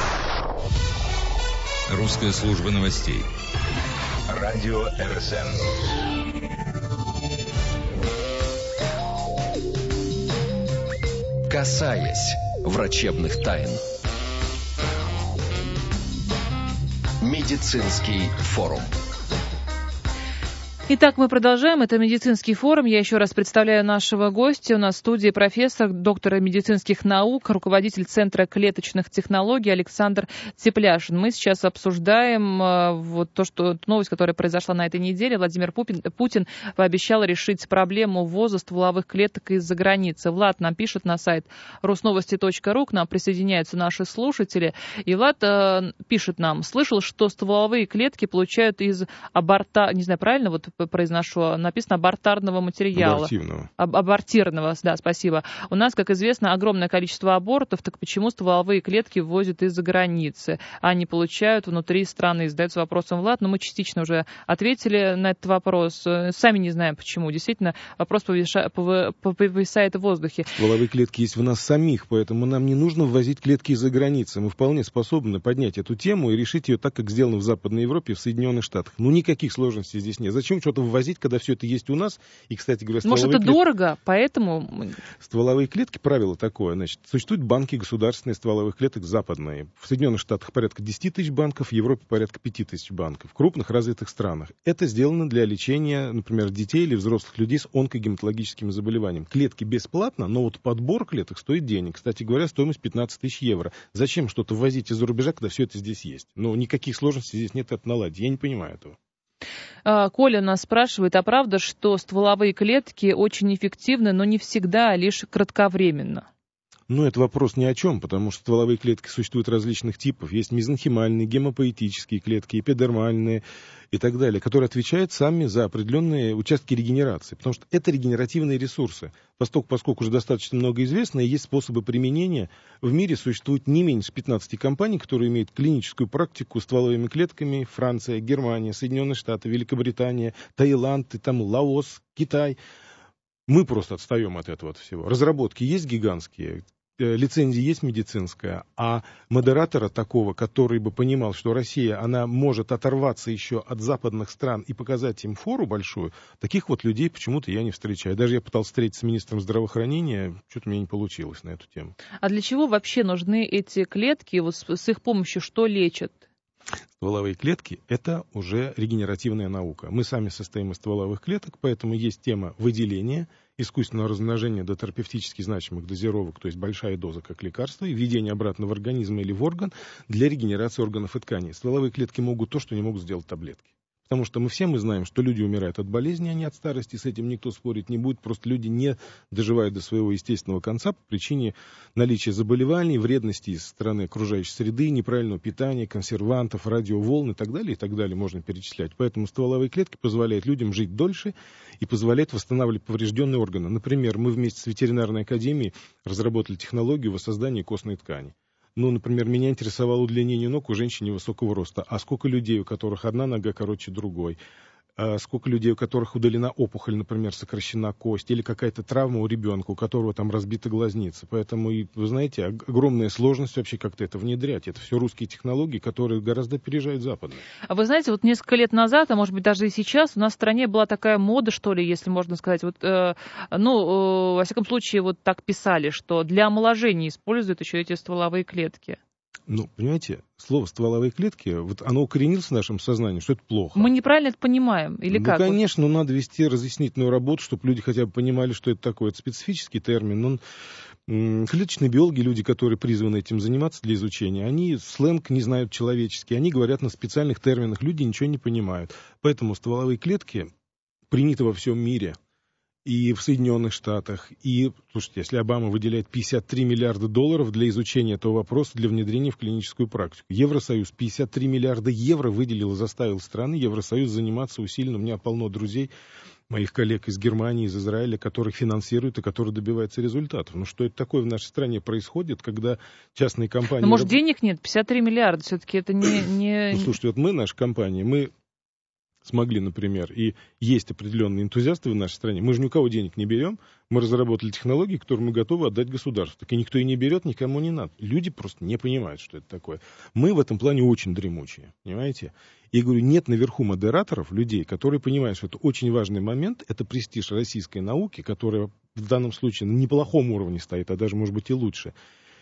Русская служба новостей. Радио эр эс эн. Касаясь врачебных тайн. Медицинский форум. Итак, мы продолжаем. Это медицинский форум. Я еще раз представляю нашего гостя. У нас в студии профессор, доктор медицинских наук, руководитель Центра клеточных технологий Александр Тепляшин. Мы сейчас обсуждаем э, вот то, что новость, которая произошла на этой неделе. Владимир Путин, Путин пообещал решить проблему ввоза стволовых клеток из-за границы. Влад нам пишет на сайт русновости точка ру, к нам присоединяются наши слушатели. И Влад э, пишет нам: слышал, что стволовые клетки получают из аборта, не знаю, правильно вот произношу, написано абортарного материала. Абортивного. Аб- абортированного, да, спасибо. У нас, как известно, огромное количество абортов, так почему стволовые клетки ввозят из-за границы, а не получают внутри страны? Задается вопросом Влад, но мы частично уже ответили на этот вопрос. Сами не знаем почему. Действительно, вопрос повиша... повисает в воздухе. Стволовые клетки есть в нас самих, поэтому нам не нужно ввозить клетки из-за границы. Мы вполне способны поднять эту тему и решить ее так, как сделано в Западной Европе, в Соединенных Штатах. Ну, никаких сложностей здесь нет. Зачем что-то ввозить, когда все это есть у нас? И, кстати говоря, может, это клетки... дорого, поэтому... Стволовые клетки, правило такое, значит, существуют банки государственные стволовых клеток западные. В Соединенных Штатах порядка десять тысяч банков, в Европе порядка пять тысяч банков. В крупных развитых странах. Это сделано для лечения, например, детей или взрослых людей с онкогематологическими заболеваниями. Клетки бесплатно, но вот подбор клеток стоит денег. Кстати говоря, стоимость пятнадцать тысяч евро. Зачем что-то ввозить из-за рубежа, когда все это здесь есть? Ну, никаких сложностей здесь нет, это наладить. Я не понимаю этого. Коля нас спрашивает, а правда, что стволовые клетки очень эффективны, но не всегда, а лишь кратковременно? Ну, это вопрос ни о чем, потому что стволовые клетки существуют различных типов. Есть мезонхимальные, гемопоэтические клетки, эпидермальные и так далее, которые отвечают сами за определенные участки регенерации, потому что это регенеративные ресурсы. Поскольку, поскольку уже достаточно много известно, и есть способы применения, в мире существует не меньше пятнадцати компаний, которые имеют клиническую практику стволовыми клетками: Франция, Германия, Соединенные Штаты, Великобритания, Таиланд, и там Лаос, Китай. Мы просто отстаем от этого от всего. Разработки есть гигантские, лицензия есть медицинская, а модератора такого, который бы понимал, что Россия, она может оторваться еще от западных стран и показать им фору большую, таких вот людей почему-то я не встречаю. Даже я пытался встретиться с министром здравоохранения, что-то у меня не получилось на эту тему. А для чего вообще нужны эти клетки? Вот с, с их помощью что лечат? Стволовые клетки – это уже регенеративная наука. Мы сами состоим из стволовых клеток, поэтому есть тема выделения, искусственного размножения до терапевтически значимых дозировок, то есть большая доза как лекарство, и введение обратно в организм или в орган для регенерации органов и тканей. Стволовые клетки могут то, что не могут сделать таблетки. Потому что мы все мы знаем, что люди умирают от болезни, а не от старости, с этим никто спорить не будет. Просто люди не доживают до своего естественного конца по причине наличия заболеваний, вредности со стороны окружающей среды, неправильного питания, консервантов, радиоволн и так далее, и так далее можно перечислять. Поэтому стволовые клетки позволяют людям жить дольше и позволяют восстанавливать поврежденные органы. Например, мы вместе с ветеринарной академией разработали технологию воссоздания костной ткани. Ну, например, меня интересовало удлинение ног у женщин невысокого роста. А сколько людей, у которых одна нога короче другой? сколько людей, у которых удалена опухоль, например, сокращена кость, или какая-то травма у ребенка, у которого там разбита глазница. Поэтому, вы знаете, огромная сложность вообще как-то это внедрять. Это все русские технологии, которые гораздо опережают западные. А вы знаете, вот несколько лет назад, а может быть даже и сейчас, у нас в стране была такая мода, что ли, если можно сказать, вот, э, ну, э, во всяком случае, вот так писали, что для омоложения используют еще эти стволовые клетки. Ну, понимаете, слово «стволовые клетки», вот оно укоренилось в нашем сознании, что это плохо. Мы неправильно это понимаем, или ну, как? Ну, конечно, вот? Надо вести разъяснительную работу, чтобы люди хотя бы понимали, что это такое. Это специфический термин. Он, м- клеточные биологи, люди, которые призваны этим заниматься для изучения, они сленг не знают человеческий, они говорят на специальных терминах, люди ничего не понимают. Поэтому стволовые клетки приняты во всем мире. И в Соединенных Штатах, и, слушайте, если Обама выделяет пятьдесят три миллиарда долларов для изучения этого вопроса, для внедрения в клиническую практику. Евросоюз пятьдесят три миллиарда евро выделил и заставил страны Евросоюз заниматься усиленно. У меня полно друзей, моих коллег из Германии, из Израиля, которых финансируют и которые добиваются результатов. Ну что это такое в нашей стране происходит, когда частные компании... Но, может, денег нет? пятьдесят три миллиарда, все-таки это не... не... Ну, слушайте, вот мы, наша компания, мы... смогли, например, и есть определенные энтузиасты в нашей стране. Мы же ни у кого денег не берем, мы разработали технологии, которые мы готовы отдать государству. Так и никто и не берет, никому не надо. Люди просто не понимают, что это такое. Мы в этом плане очень дремучие, понимаете? И говорю, нет наверху модераторов, людей, которые понимают, что это очень важный момент, это престиж российской науки, которая в данном случае на неплохом уровне стоит, а даже, может быть, и лучше.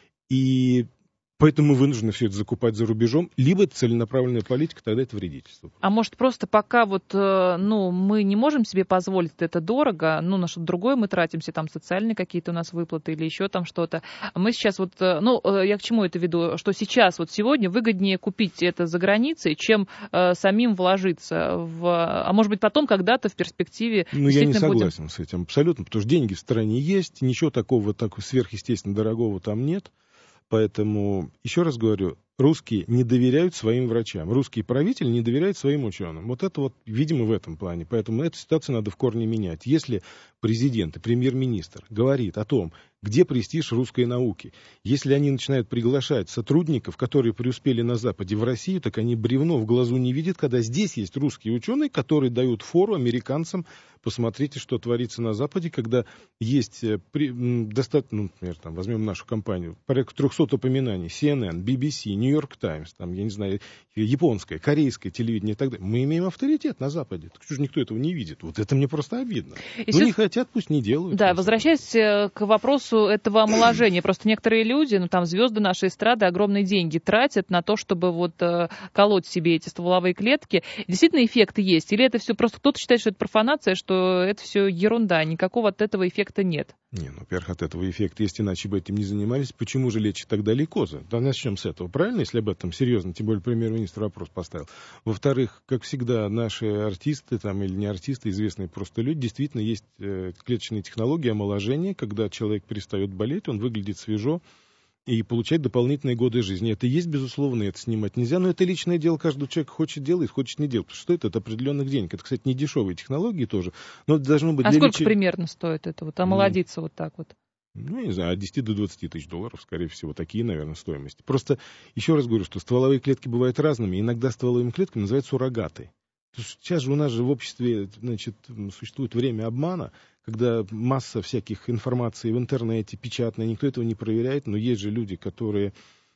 И... Поэтому мы вынуждены все это закупать за рубежом. Либо это целенаправленная политика, тогда это вредительство. А может, просто пока вот, ну, мы не можем себе позволить, это дорого, ну, на что-то другое мы тратимся, там, социальные какие-то у нас выплаты или еще там что-то. Мы сейчас вот, ну, я к чему это веду? Что сейчас, вот сегодня выгоднее купить это за границей, чем э, самим вложиться в... А может быть, потом когда-то в перспективе... Ну, я не согласен будем... с этим абсолютно, потому что деньги в стране есть, ничего такого так сверхъестественно дорогого там нет. Поэтому, еще раз говорю, русские не доверяют своим врачам, русские правители не доверяют своим ученым. Вот это вот, видимо, в этом плане. Поэтому эту ситуацию надо в корне менять. Если президент и премьер-министр говорит о том, где престиж русской науки, если они начинают приглашать сотрудников, которые преуспели на Западе, в Россию, так они бревно в глазу не видят, когда здесь есть русские ученые, которые дают фору американцам. Посмотрите, что творится на Западе, когда есть достаточно, ну, например, там, возьмем нашу компанию, порядка трехсот упоминаний, си эн эн, би би си, Нью-Йорк Таймс, там, я не знаю, японское, корейское телевидение и так далее. Мы имеем авторитет на Западе. Так что же никто этого не видит? Вот это мне просто обидно. И ну, все... не хотят, пусть не делают. Да, возвращаясь к вопросу этого омоложения. Просто некоторые люди, ну, там, звезды нашей эстрады огромные деньги тратят на то, чтобы вот колоть себе эти стволовые клетки. Действительно, эффекты есть? Или это все просто кто-то считает, что это профанация, что это все ерунда, никакого от этого эффекта нет? Не, ну, во-первых, от этого эффекта есть, иначе бы этим не занимались. Почему же лечат тогда лейкозы? Да начнем с этого, правильно, если об этом серьезно, тем более премьер-министр вопрос поставил. Во-вторых, как всегда, наши артисты, там, или не артисты, известные просто люди, действительно есть э, клеточные технологии омоложения, когда человек перестает болеть, он выглядит свежо и получает дополнительные годы жизни. Это есть, безусловно, это снимать нельзя, но это личное дело каждого человека, хочет делает, хочет не делает. Потому что это от определенных денег. Это, кстати, не дешевые технологии тоже, но это должно быть... А для сколько лечи... примерно стоит это, вот омолодиться ну, вот так вот? Ну, я не знаю, от десяти до двадцати тысяч долларов, скорее всего, такие, наверное, стоимости. Просто еще раз говорю, что стволовые клетки бывают разными. Иногда стволовыми клетками называют суррогаты. Сейчас же у нас же в обществе, значит, существует время обмана, когда масса всяких информаций в интернете, печатной, никто этого не проверяет, но есть же люди, которые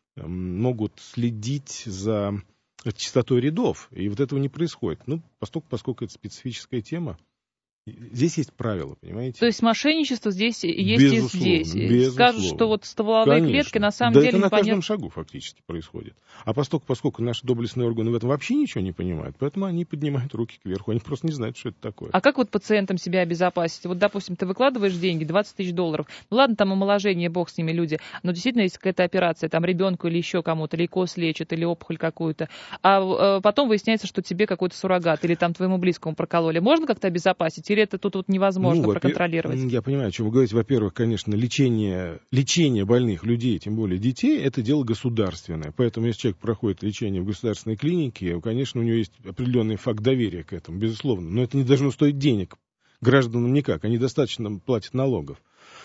могут следить за частотой рядов, и вот этого не происходит. Ну, поскольку, поскольку это специфическая тема, здесь есть правила, понимаете? То есть мошенничество здесь есть безусловно, и здесь. Безусловно. Скажут, что вот стволовые Конечно. клетки на самом да деле это на непонятно... каждом шагу фактически происходит. А поскольку, поскольку наши доблестные органы в этом вообще ничего не понимают, поэтому они поднимают руки кверху, они просто не знают, что это такое. А как вот пациентам себя обезопасить? Вот, допустим, ты выкладываешь деньги, двадцать тысяч долларов, ну ладно, там омоложение, бог с ними, люди, но действительно есть какая-то операция, там ребенку или еще кому-то, лейкоз лечат, или опухоль какую-то, а потом выясняется, что тебе какой-то суррогат, или там твоему близкому прокололи. Можно как-то обезопасить? Или это тут вот невозможно? Можно ну, проконтролировать. Я понимаю, о чем вы говорите. Во-первых, конечно, лечение, лечение больных людей, тем более детей, это дело государственное. Поэтому, если человек проходит лечение в государственной клинике, конечно, у него есть определенный факт доверия к этому, безусловно. Но это не должно стоить денег гражданам никак. Они достаточно платят налогов.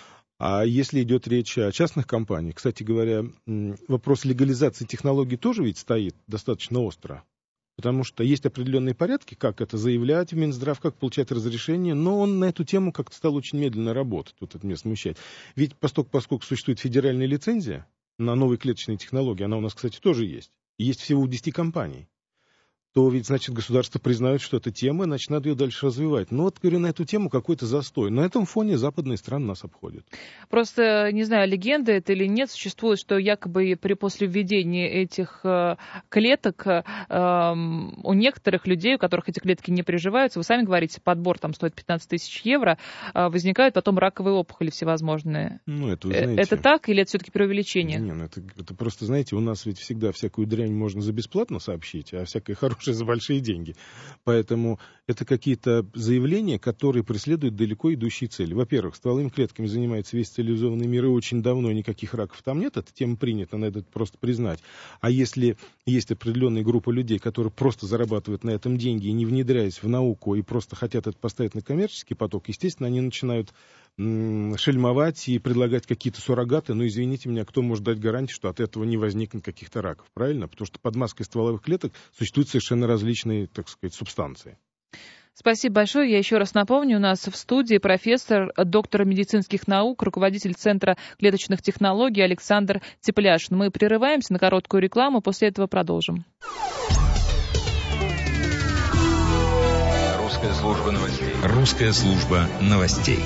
А если идет речь о частных компаниях, кстати говоря, вопрос легализации технологий тоже ведь стоит достаточно остро. Потому что есть определенные порядки, как это заявлять в Минздрав, как получать разрешение, но он на эту тему как-то стал очень медленно работать. Тут это меня смущает. Ведь поскольку, поскольку существует федеральная лицензия на новые клеточные технологии, она у нас, кстати, тоже есть, есть всего у десяти компаний, то ведь, значит, государство признает, что это тема, значит, надо ее дальше развивать. Но вот, говорю, на эту тему какой-то застой. На этом фоне западные страны нас обходят. Просто, не знаю, легенда это или нет, существует, что якобы при после введения этих э, клеток э, у некоторых людей, у которых эти клетки не приживаются, вы сами говорите, подбор там стоит пятнадцать тысяч евро, э, возникают потом раковые опухоли всевозможные. Ну, это, вы знаете, это так или это все-таки преувеличение? Не, ну это, это просто, знаете, у нас ведь всегда всякую дрянь можно за бесплатно сообщить, а всякое хорошее за большие деньги. Поэтому это какие-то заявления, которые преследуют далеко идущие цели. Во-первых, стволовыми клетками занимается весь цивилизованный мир, и очень давно никаких раков там нет. Эта тема принята, надо это просто признать. А если есть определенная группа людей, которые просто зарабатывают на этом деньги, и не внедряясь в науку, и просто хотят это поставить на коммерческий поток, естественно, они начинают м- шельмовать и предлагать какие-то суррогаты. Но, извините меня, кто может дать гарантию, что от этого не возникнет каких-то раков? Правильно? Потому что под маской стволовых клеток существуют совершенно различные, так сказать, субстанции. Спасибо большое. Я еще раз напомню, у нас в студии профессор, доктор медицинских наук, руководитель Центра клеточных технологий Александр Тепляшин. Мы прерываемся на короткую рекламу, после этого продолжим. Русская служба новостей. Русская служба новостей.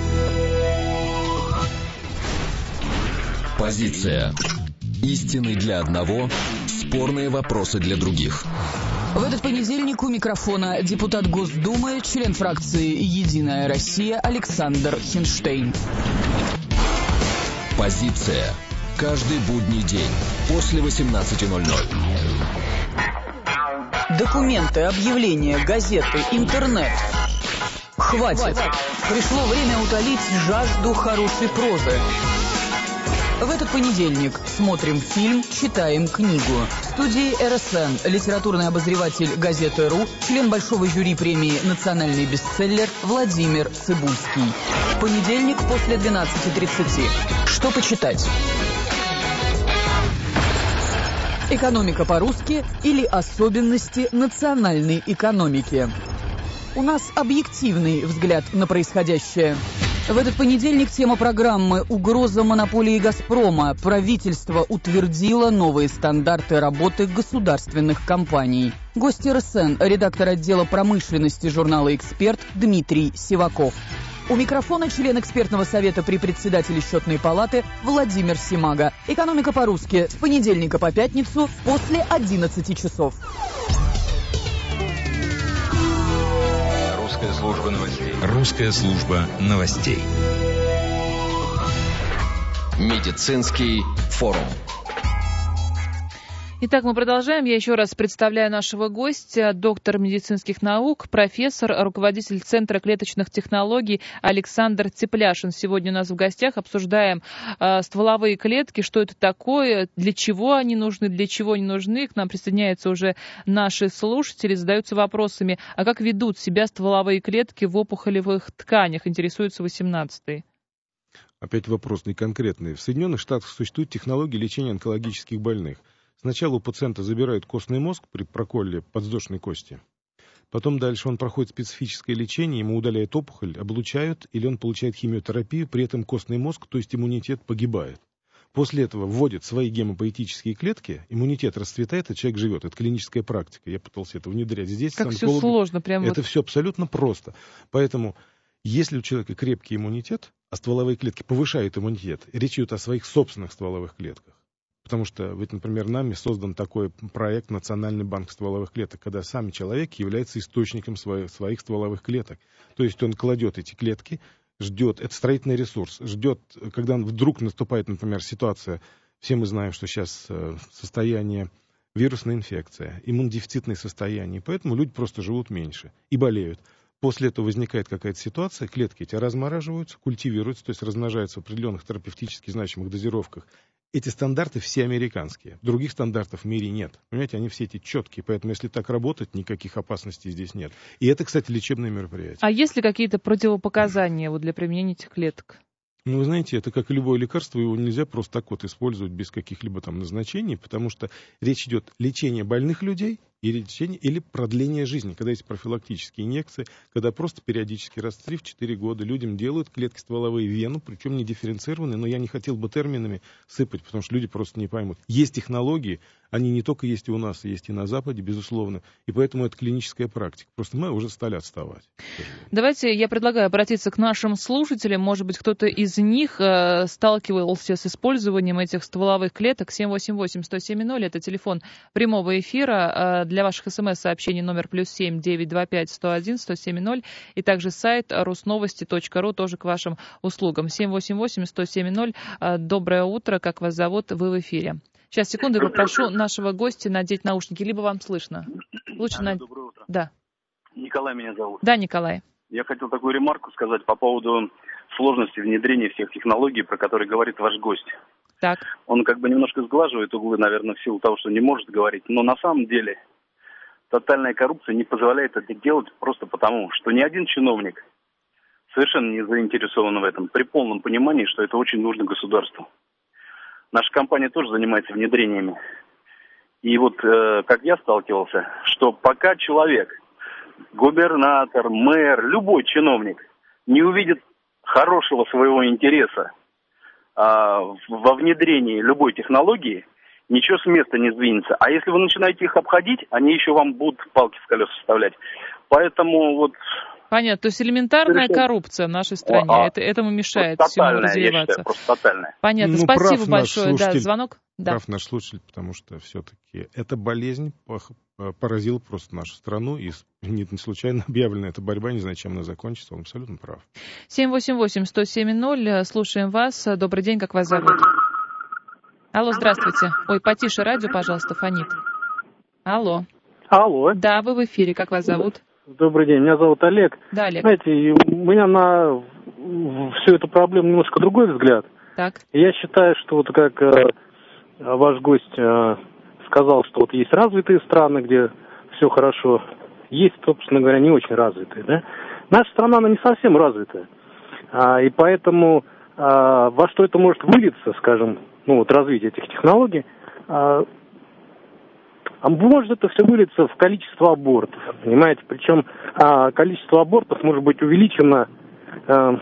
Позиция. Истины для одного, спорные вопросы для других. В этот понедельник у микрофона депутат Госдумы, член фракции «Единая Россия» Александр Хинштейн. Позиция. Каждый будний день после восемнадцати ноль-ноль. Документы, объявления, газеты, интернет. Хватит. Пришло время утолить жажду хорошей прозы. В этот понедельник смотрим фильм, читаем книгу. В студии эр эс эн литературный обозреватель газеты «Ру», член большого жюри премии «Национальный бестселлер» Владимир Цыбульский. В понедельник после двенадцати тридцати. Что почитать? Экономика по-русски или особенности национальной экономики. У нас объективный взгляд на происходящее. В этот понедельник тема программы «Угроза монополии «Газпрома». Правительство утвердило новые стандарты работы государственных компаний. Гость эр эс эн, редактор отдела промышленности журнала «Эксперт» Дмитрий Сиваков. У микрофона член экспертного совета при председателе счетной палаты Владимир Симага. Экономика по-русски с понедельника по пятницу после одиннадцати часов. Русская служба новостей. Русская служба новостей. Медицинский форум. Итак, мы продолжаем. Я еще раз представляю нашего гостя, доктор медицинских наук, профессор, руководитель Центра клеточных технологий Александр Тепляшин. Сегодня у нас в гостях обсуждаем э, стволовые клетки, что это такое, для чего они нужны, для чего не нужны. К нам присоединяются уже наши слушатели, задаются вопросами, а как ведут себя стволовые клетки в опухолевых тканях, интересуется восемнадцатый. Опять вопрос не конкретный. В Соединенных Штатах существует технология лечения онкологических больных. Сначала у пациента забирают костный мозг при проколе подвздошной кости. Потом дальше он проходит специфическое лечение, ему удаляют опухоль, облучают, или он получает химиотерапию, при этом костный мозг, то есть иммунитет, погибает. После этого вводят свои гемопоэтические клетки, иммунитет расцветает, а человек живет. Это клиническая практика. Я пытался это внедрять здесь. Как все сложно. Прям это вот... все абсолютно просто. Поэтому, если у человека крепкий иммунитет, а стволовые клетки повышают иммунитет, речь идет о своих собственных стволовых клетках. Потому что, ведь, например, нами создан такой проект «Национальный банк стволовых клеток», когда сам человек является источником своих, своих стволовых клеток. То есть он кладет эти клетки, ждет, это строительный ресурс, ждет, когда вдруг наступает, например, ситуация, все мы знаем, что сейчас состояние вирусная инфекция, иммунодефицитное состояние, поэтому люди просто живут меньше и болеют. После этого возникает какая-то ситуация, клетки эти размораживаются, культивируются, то есть размножаются в определенных терапевтически значимых дозировках. Эти стандарты все американские. Других стандартов в мире нет. Понимаете, они все эти четкие. Поэтому, если так работать, никаких опасностей здесь нет. И это, кстати, лечебное мероприятие. А есть ли какие-то противопоказания вот для применения этих клеток? Ну, вы знаете, это как и любое лекарство, его нельзя просто так вот использовать без каких-либо там назначений, потому что речь идет о лечении больных людей и лечение, или продление жизни, когда есть профилактические инъекции, когда просто периодически раз в три-четыре года людям делают клетки стволовые в вену, причем не дифференцированные, но я не хотел бы терминами сыпать, потому что люди просто не поймут. Есть технологии, они не только есть и у нас, есть и на Западе, безусловно, и поэтому это клиническая практика. Просто мы уже стали отставать. Давайте я предлагаю обратиться к нашим слушателям. Может быть, кто-то из них э, сталкивался с использованием этих стволовых клеток. семь восемь восемь сто семь ноль, это телефон прямого эфира. Э, для ваших смс-сообщений номер плюс семь девятьсот двадцать пять сто один сто семь ноль. И также сайт русновости точка ру тоже к вашим услугам. семь восемь восемь сто семь ноль. Э, доброе утро, как вас зовут? Вы в эфире. Сейчас, секунду, я попрошу нашего гостя надеть наушники, либо вам слышно. Лучше Алло, на... Доброе утро. Да. Николай меня зовут. Да, Николай. Я хотел такую ремарку сказать по поводу сложности внедрения всех технологий, про которые говорит ваш гость. Так. Он как бы немножко сглаживает углы, наверное, в силу того, что не может говорить. Но на самом деле тотальная коррупция не позволяет это делать просто потому, что ни один чиновник совершенно не заинтересован в этом, при полном понимании, что это очень нужно государству. Наша компания тоже занимается внедрениями. И вот э, как я сталкивался, что пока человек, губернатор, мэр, любой чиновник не увидит хорошего своего интереса э, во внедрении любой технологии, ничего с места не сдвинется. А если вы начинаете их обходить, они еще вам будут палки в колеса вставлять. Поэтому вот... Понятно, то есть элементарная Совершенно... коррупция в нашей стране, а, это, этому мешает всему развиваться. Я считаю, просто тотальная. Понятно, ну, спасибо большое. Да, звонок. Да. Прав наш слушатель, потому что все-таки эта болезнь поразила просто нашу страну, и не случайно объявлена эта борьба, не знаю, чем она закончится, он абсолютно прав. семь восемь восемь сто семь ноль, слушаем вас. Добрый день, как вас зовут? Алло, здравствуйте. Ой, потише радио, пожалуйста, фонит. Алло. Алло. Да, вы в эфире, как вас зовут? Добрый день, меня зовут Олег. Да, Олег. Знаете, у меня на всю эту проблему немножко другой взгляд. Так. Я считаю, что вот как э, ваш гость э, сказал, что вот есть развитые страны, где все хорошо, есть, собственно говоря, не очень развитые, да? Наша страна, она не совсем развитая. А, и поэтому а, во что это может вылиться, скажем, ну вот развитие этих технологий, а, А может это все выльется в количество абортов, понимаете? Причем а, количество абортов может быть увеличено... А...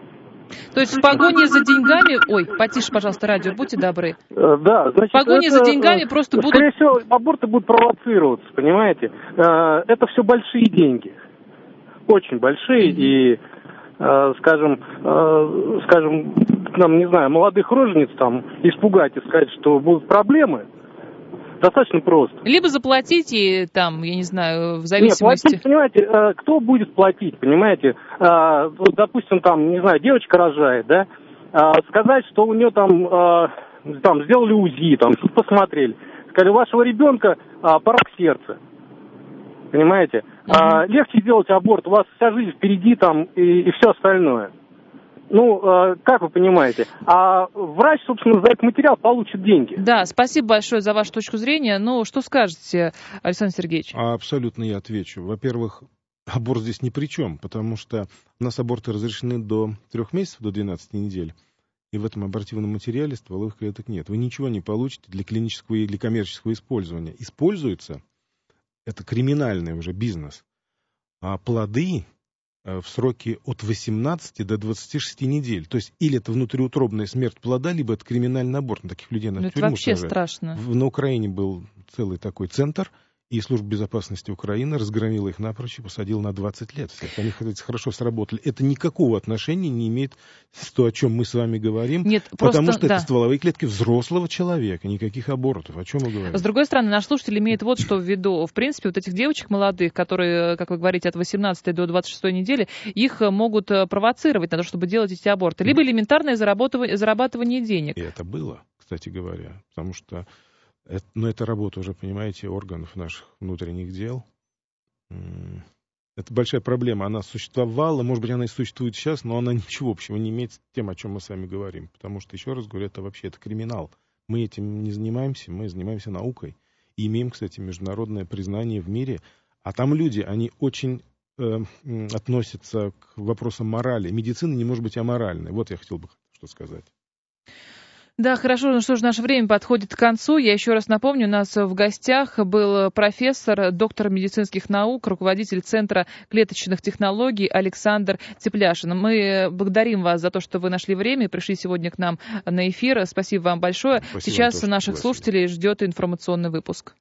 То есть в погоне за деньгами... Ой, потише, пожалуйста, радио, будьте добры. А, да, значит... В погоне это, за деньгами просто будут... Скорее всего, аборты будут провоцироваться, понимаете? А, это все большие деньги. Очень большие. Mm-hmm. И, а, скажем, а, скажем, нам, не знаю, молодых рожениц там испугать и сказать, что будут проблемы... Достаточно просто. Либо заплатить и там, я не знаю, в зависимости... Нет, платить, понимаете, кто будет платить, понимаете? Допустим, там, не знаю, девочка рожает, да? Сказать, что у нее там, там сделали УЗИ, там, посмотрели. Сказали, у вашего ребенка порок сердца. Понимаете? Uh-huh. Легче сделать аборт, у вас вся жизнь впереди там и, и все остальное. Ну, э, как вы понимаете, а врач, собственно, за этот материал получит деньги. Да, спасибо большое за вашу точку зрения. Ну, что скажете, Александр Сергеевич? Абсолютно я отвечу. Во-первых, аборт здесь ни при чем, потому что у нас аборты разрешены до трех месяцев, до двенадцати недель. И в этом абортивном материале стволовых клеток нет. Вы ничего не получите для клинического и для коммерческого использования. Используется, это криминальный уже бизнес, а плоды... в сроки от восемнадцати до двадцати шести недель. То есть или это внутриутробная смерть плода, либо это криминальный аборт. На таких людей надо в тюрьму сажать. Это вообще сажать. страшно. В, на Украине был целый такой центр, и Служба безопасности Украины разгромила их напрочь и посадила на двадцать лет всех. Они, кстати, хорошо сработали. Это никакого отношения не имеет с то, о чем мы с вами говорим. Нет, потому просто, что да. это стволовые клетки взрослого человека, никаких абортов. О чем мы говорим? С другой стороны, наш слушатель имеет вот что в виду. В принципе, вот этих девочек молодых, которые, как вы говорите, от восемнадцатой до двадцать шестой недели, их могут провоцировать на то, чтобы делать эти аборты. Либо элементарное зарабатывание, зарабатывание денег. И это было, кстати говоря. Потому что Это, но это работа уже, понимаете, органов наших внутренних дел. Это большая проблема. Она существовала, может быть, она и существует сейчас, но она ничего общего не имеет с тем, о чем мы с вами говорим. Потому что, еще раз говорю, это вообще это криминал. Мы этим не занимаемся, мы занимаемся наукой. И имеем, кстати, международное признание в мире. А там люди, они очень э, относятся к вопросам морали. Медицина не может быть аморальной. Вот я хотел бы что сказать. Да, хорошо. Ну что ж, наше время подходит к концу. Я еще раз напомню, у нас в гостях был профессор, доктор медицинских наук, руководитель Центра клеточных технологий Александр Тепляшин. Мы благодарим вас за то, что вы нашли время и пришли сегодня к нам на эфир. Спасибо вам большое. Спасибо. Сейчас наших слушателей ждет информационный выпуск.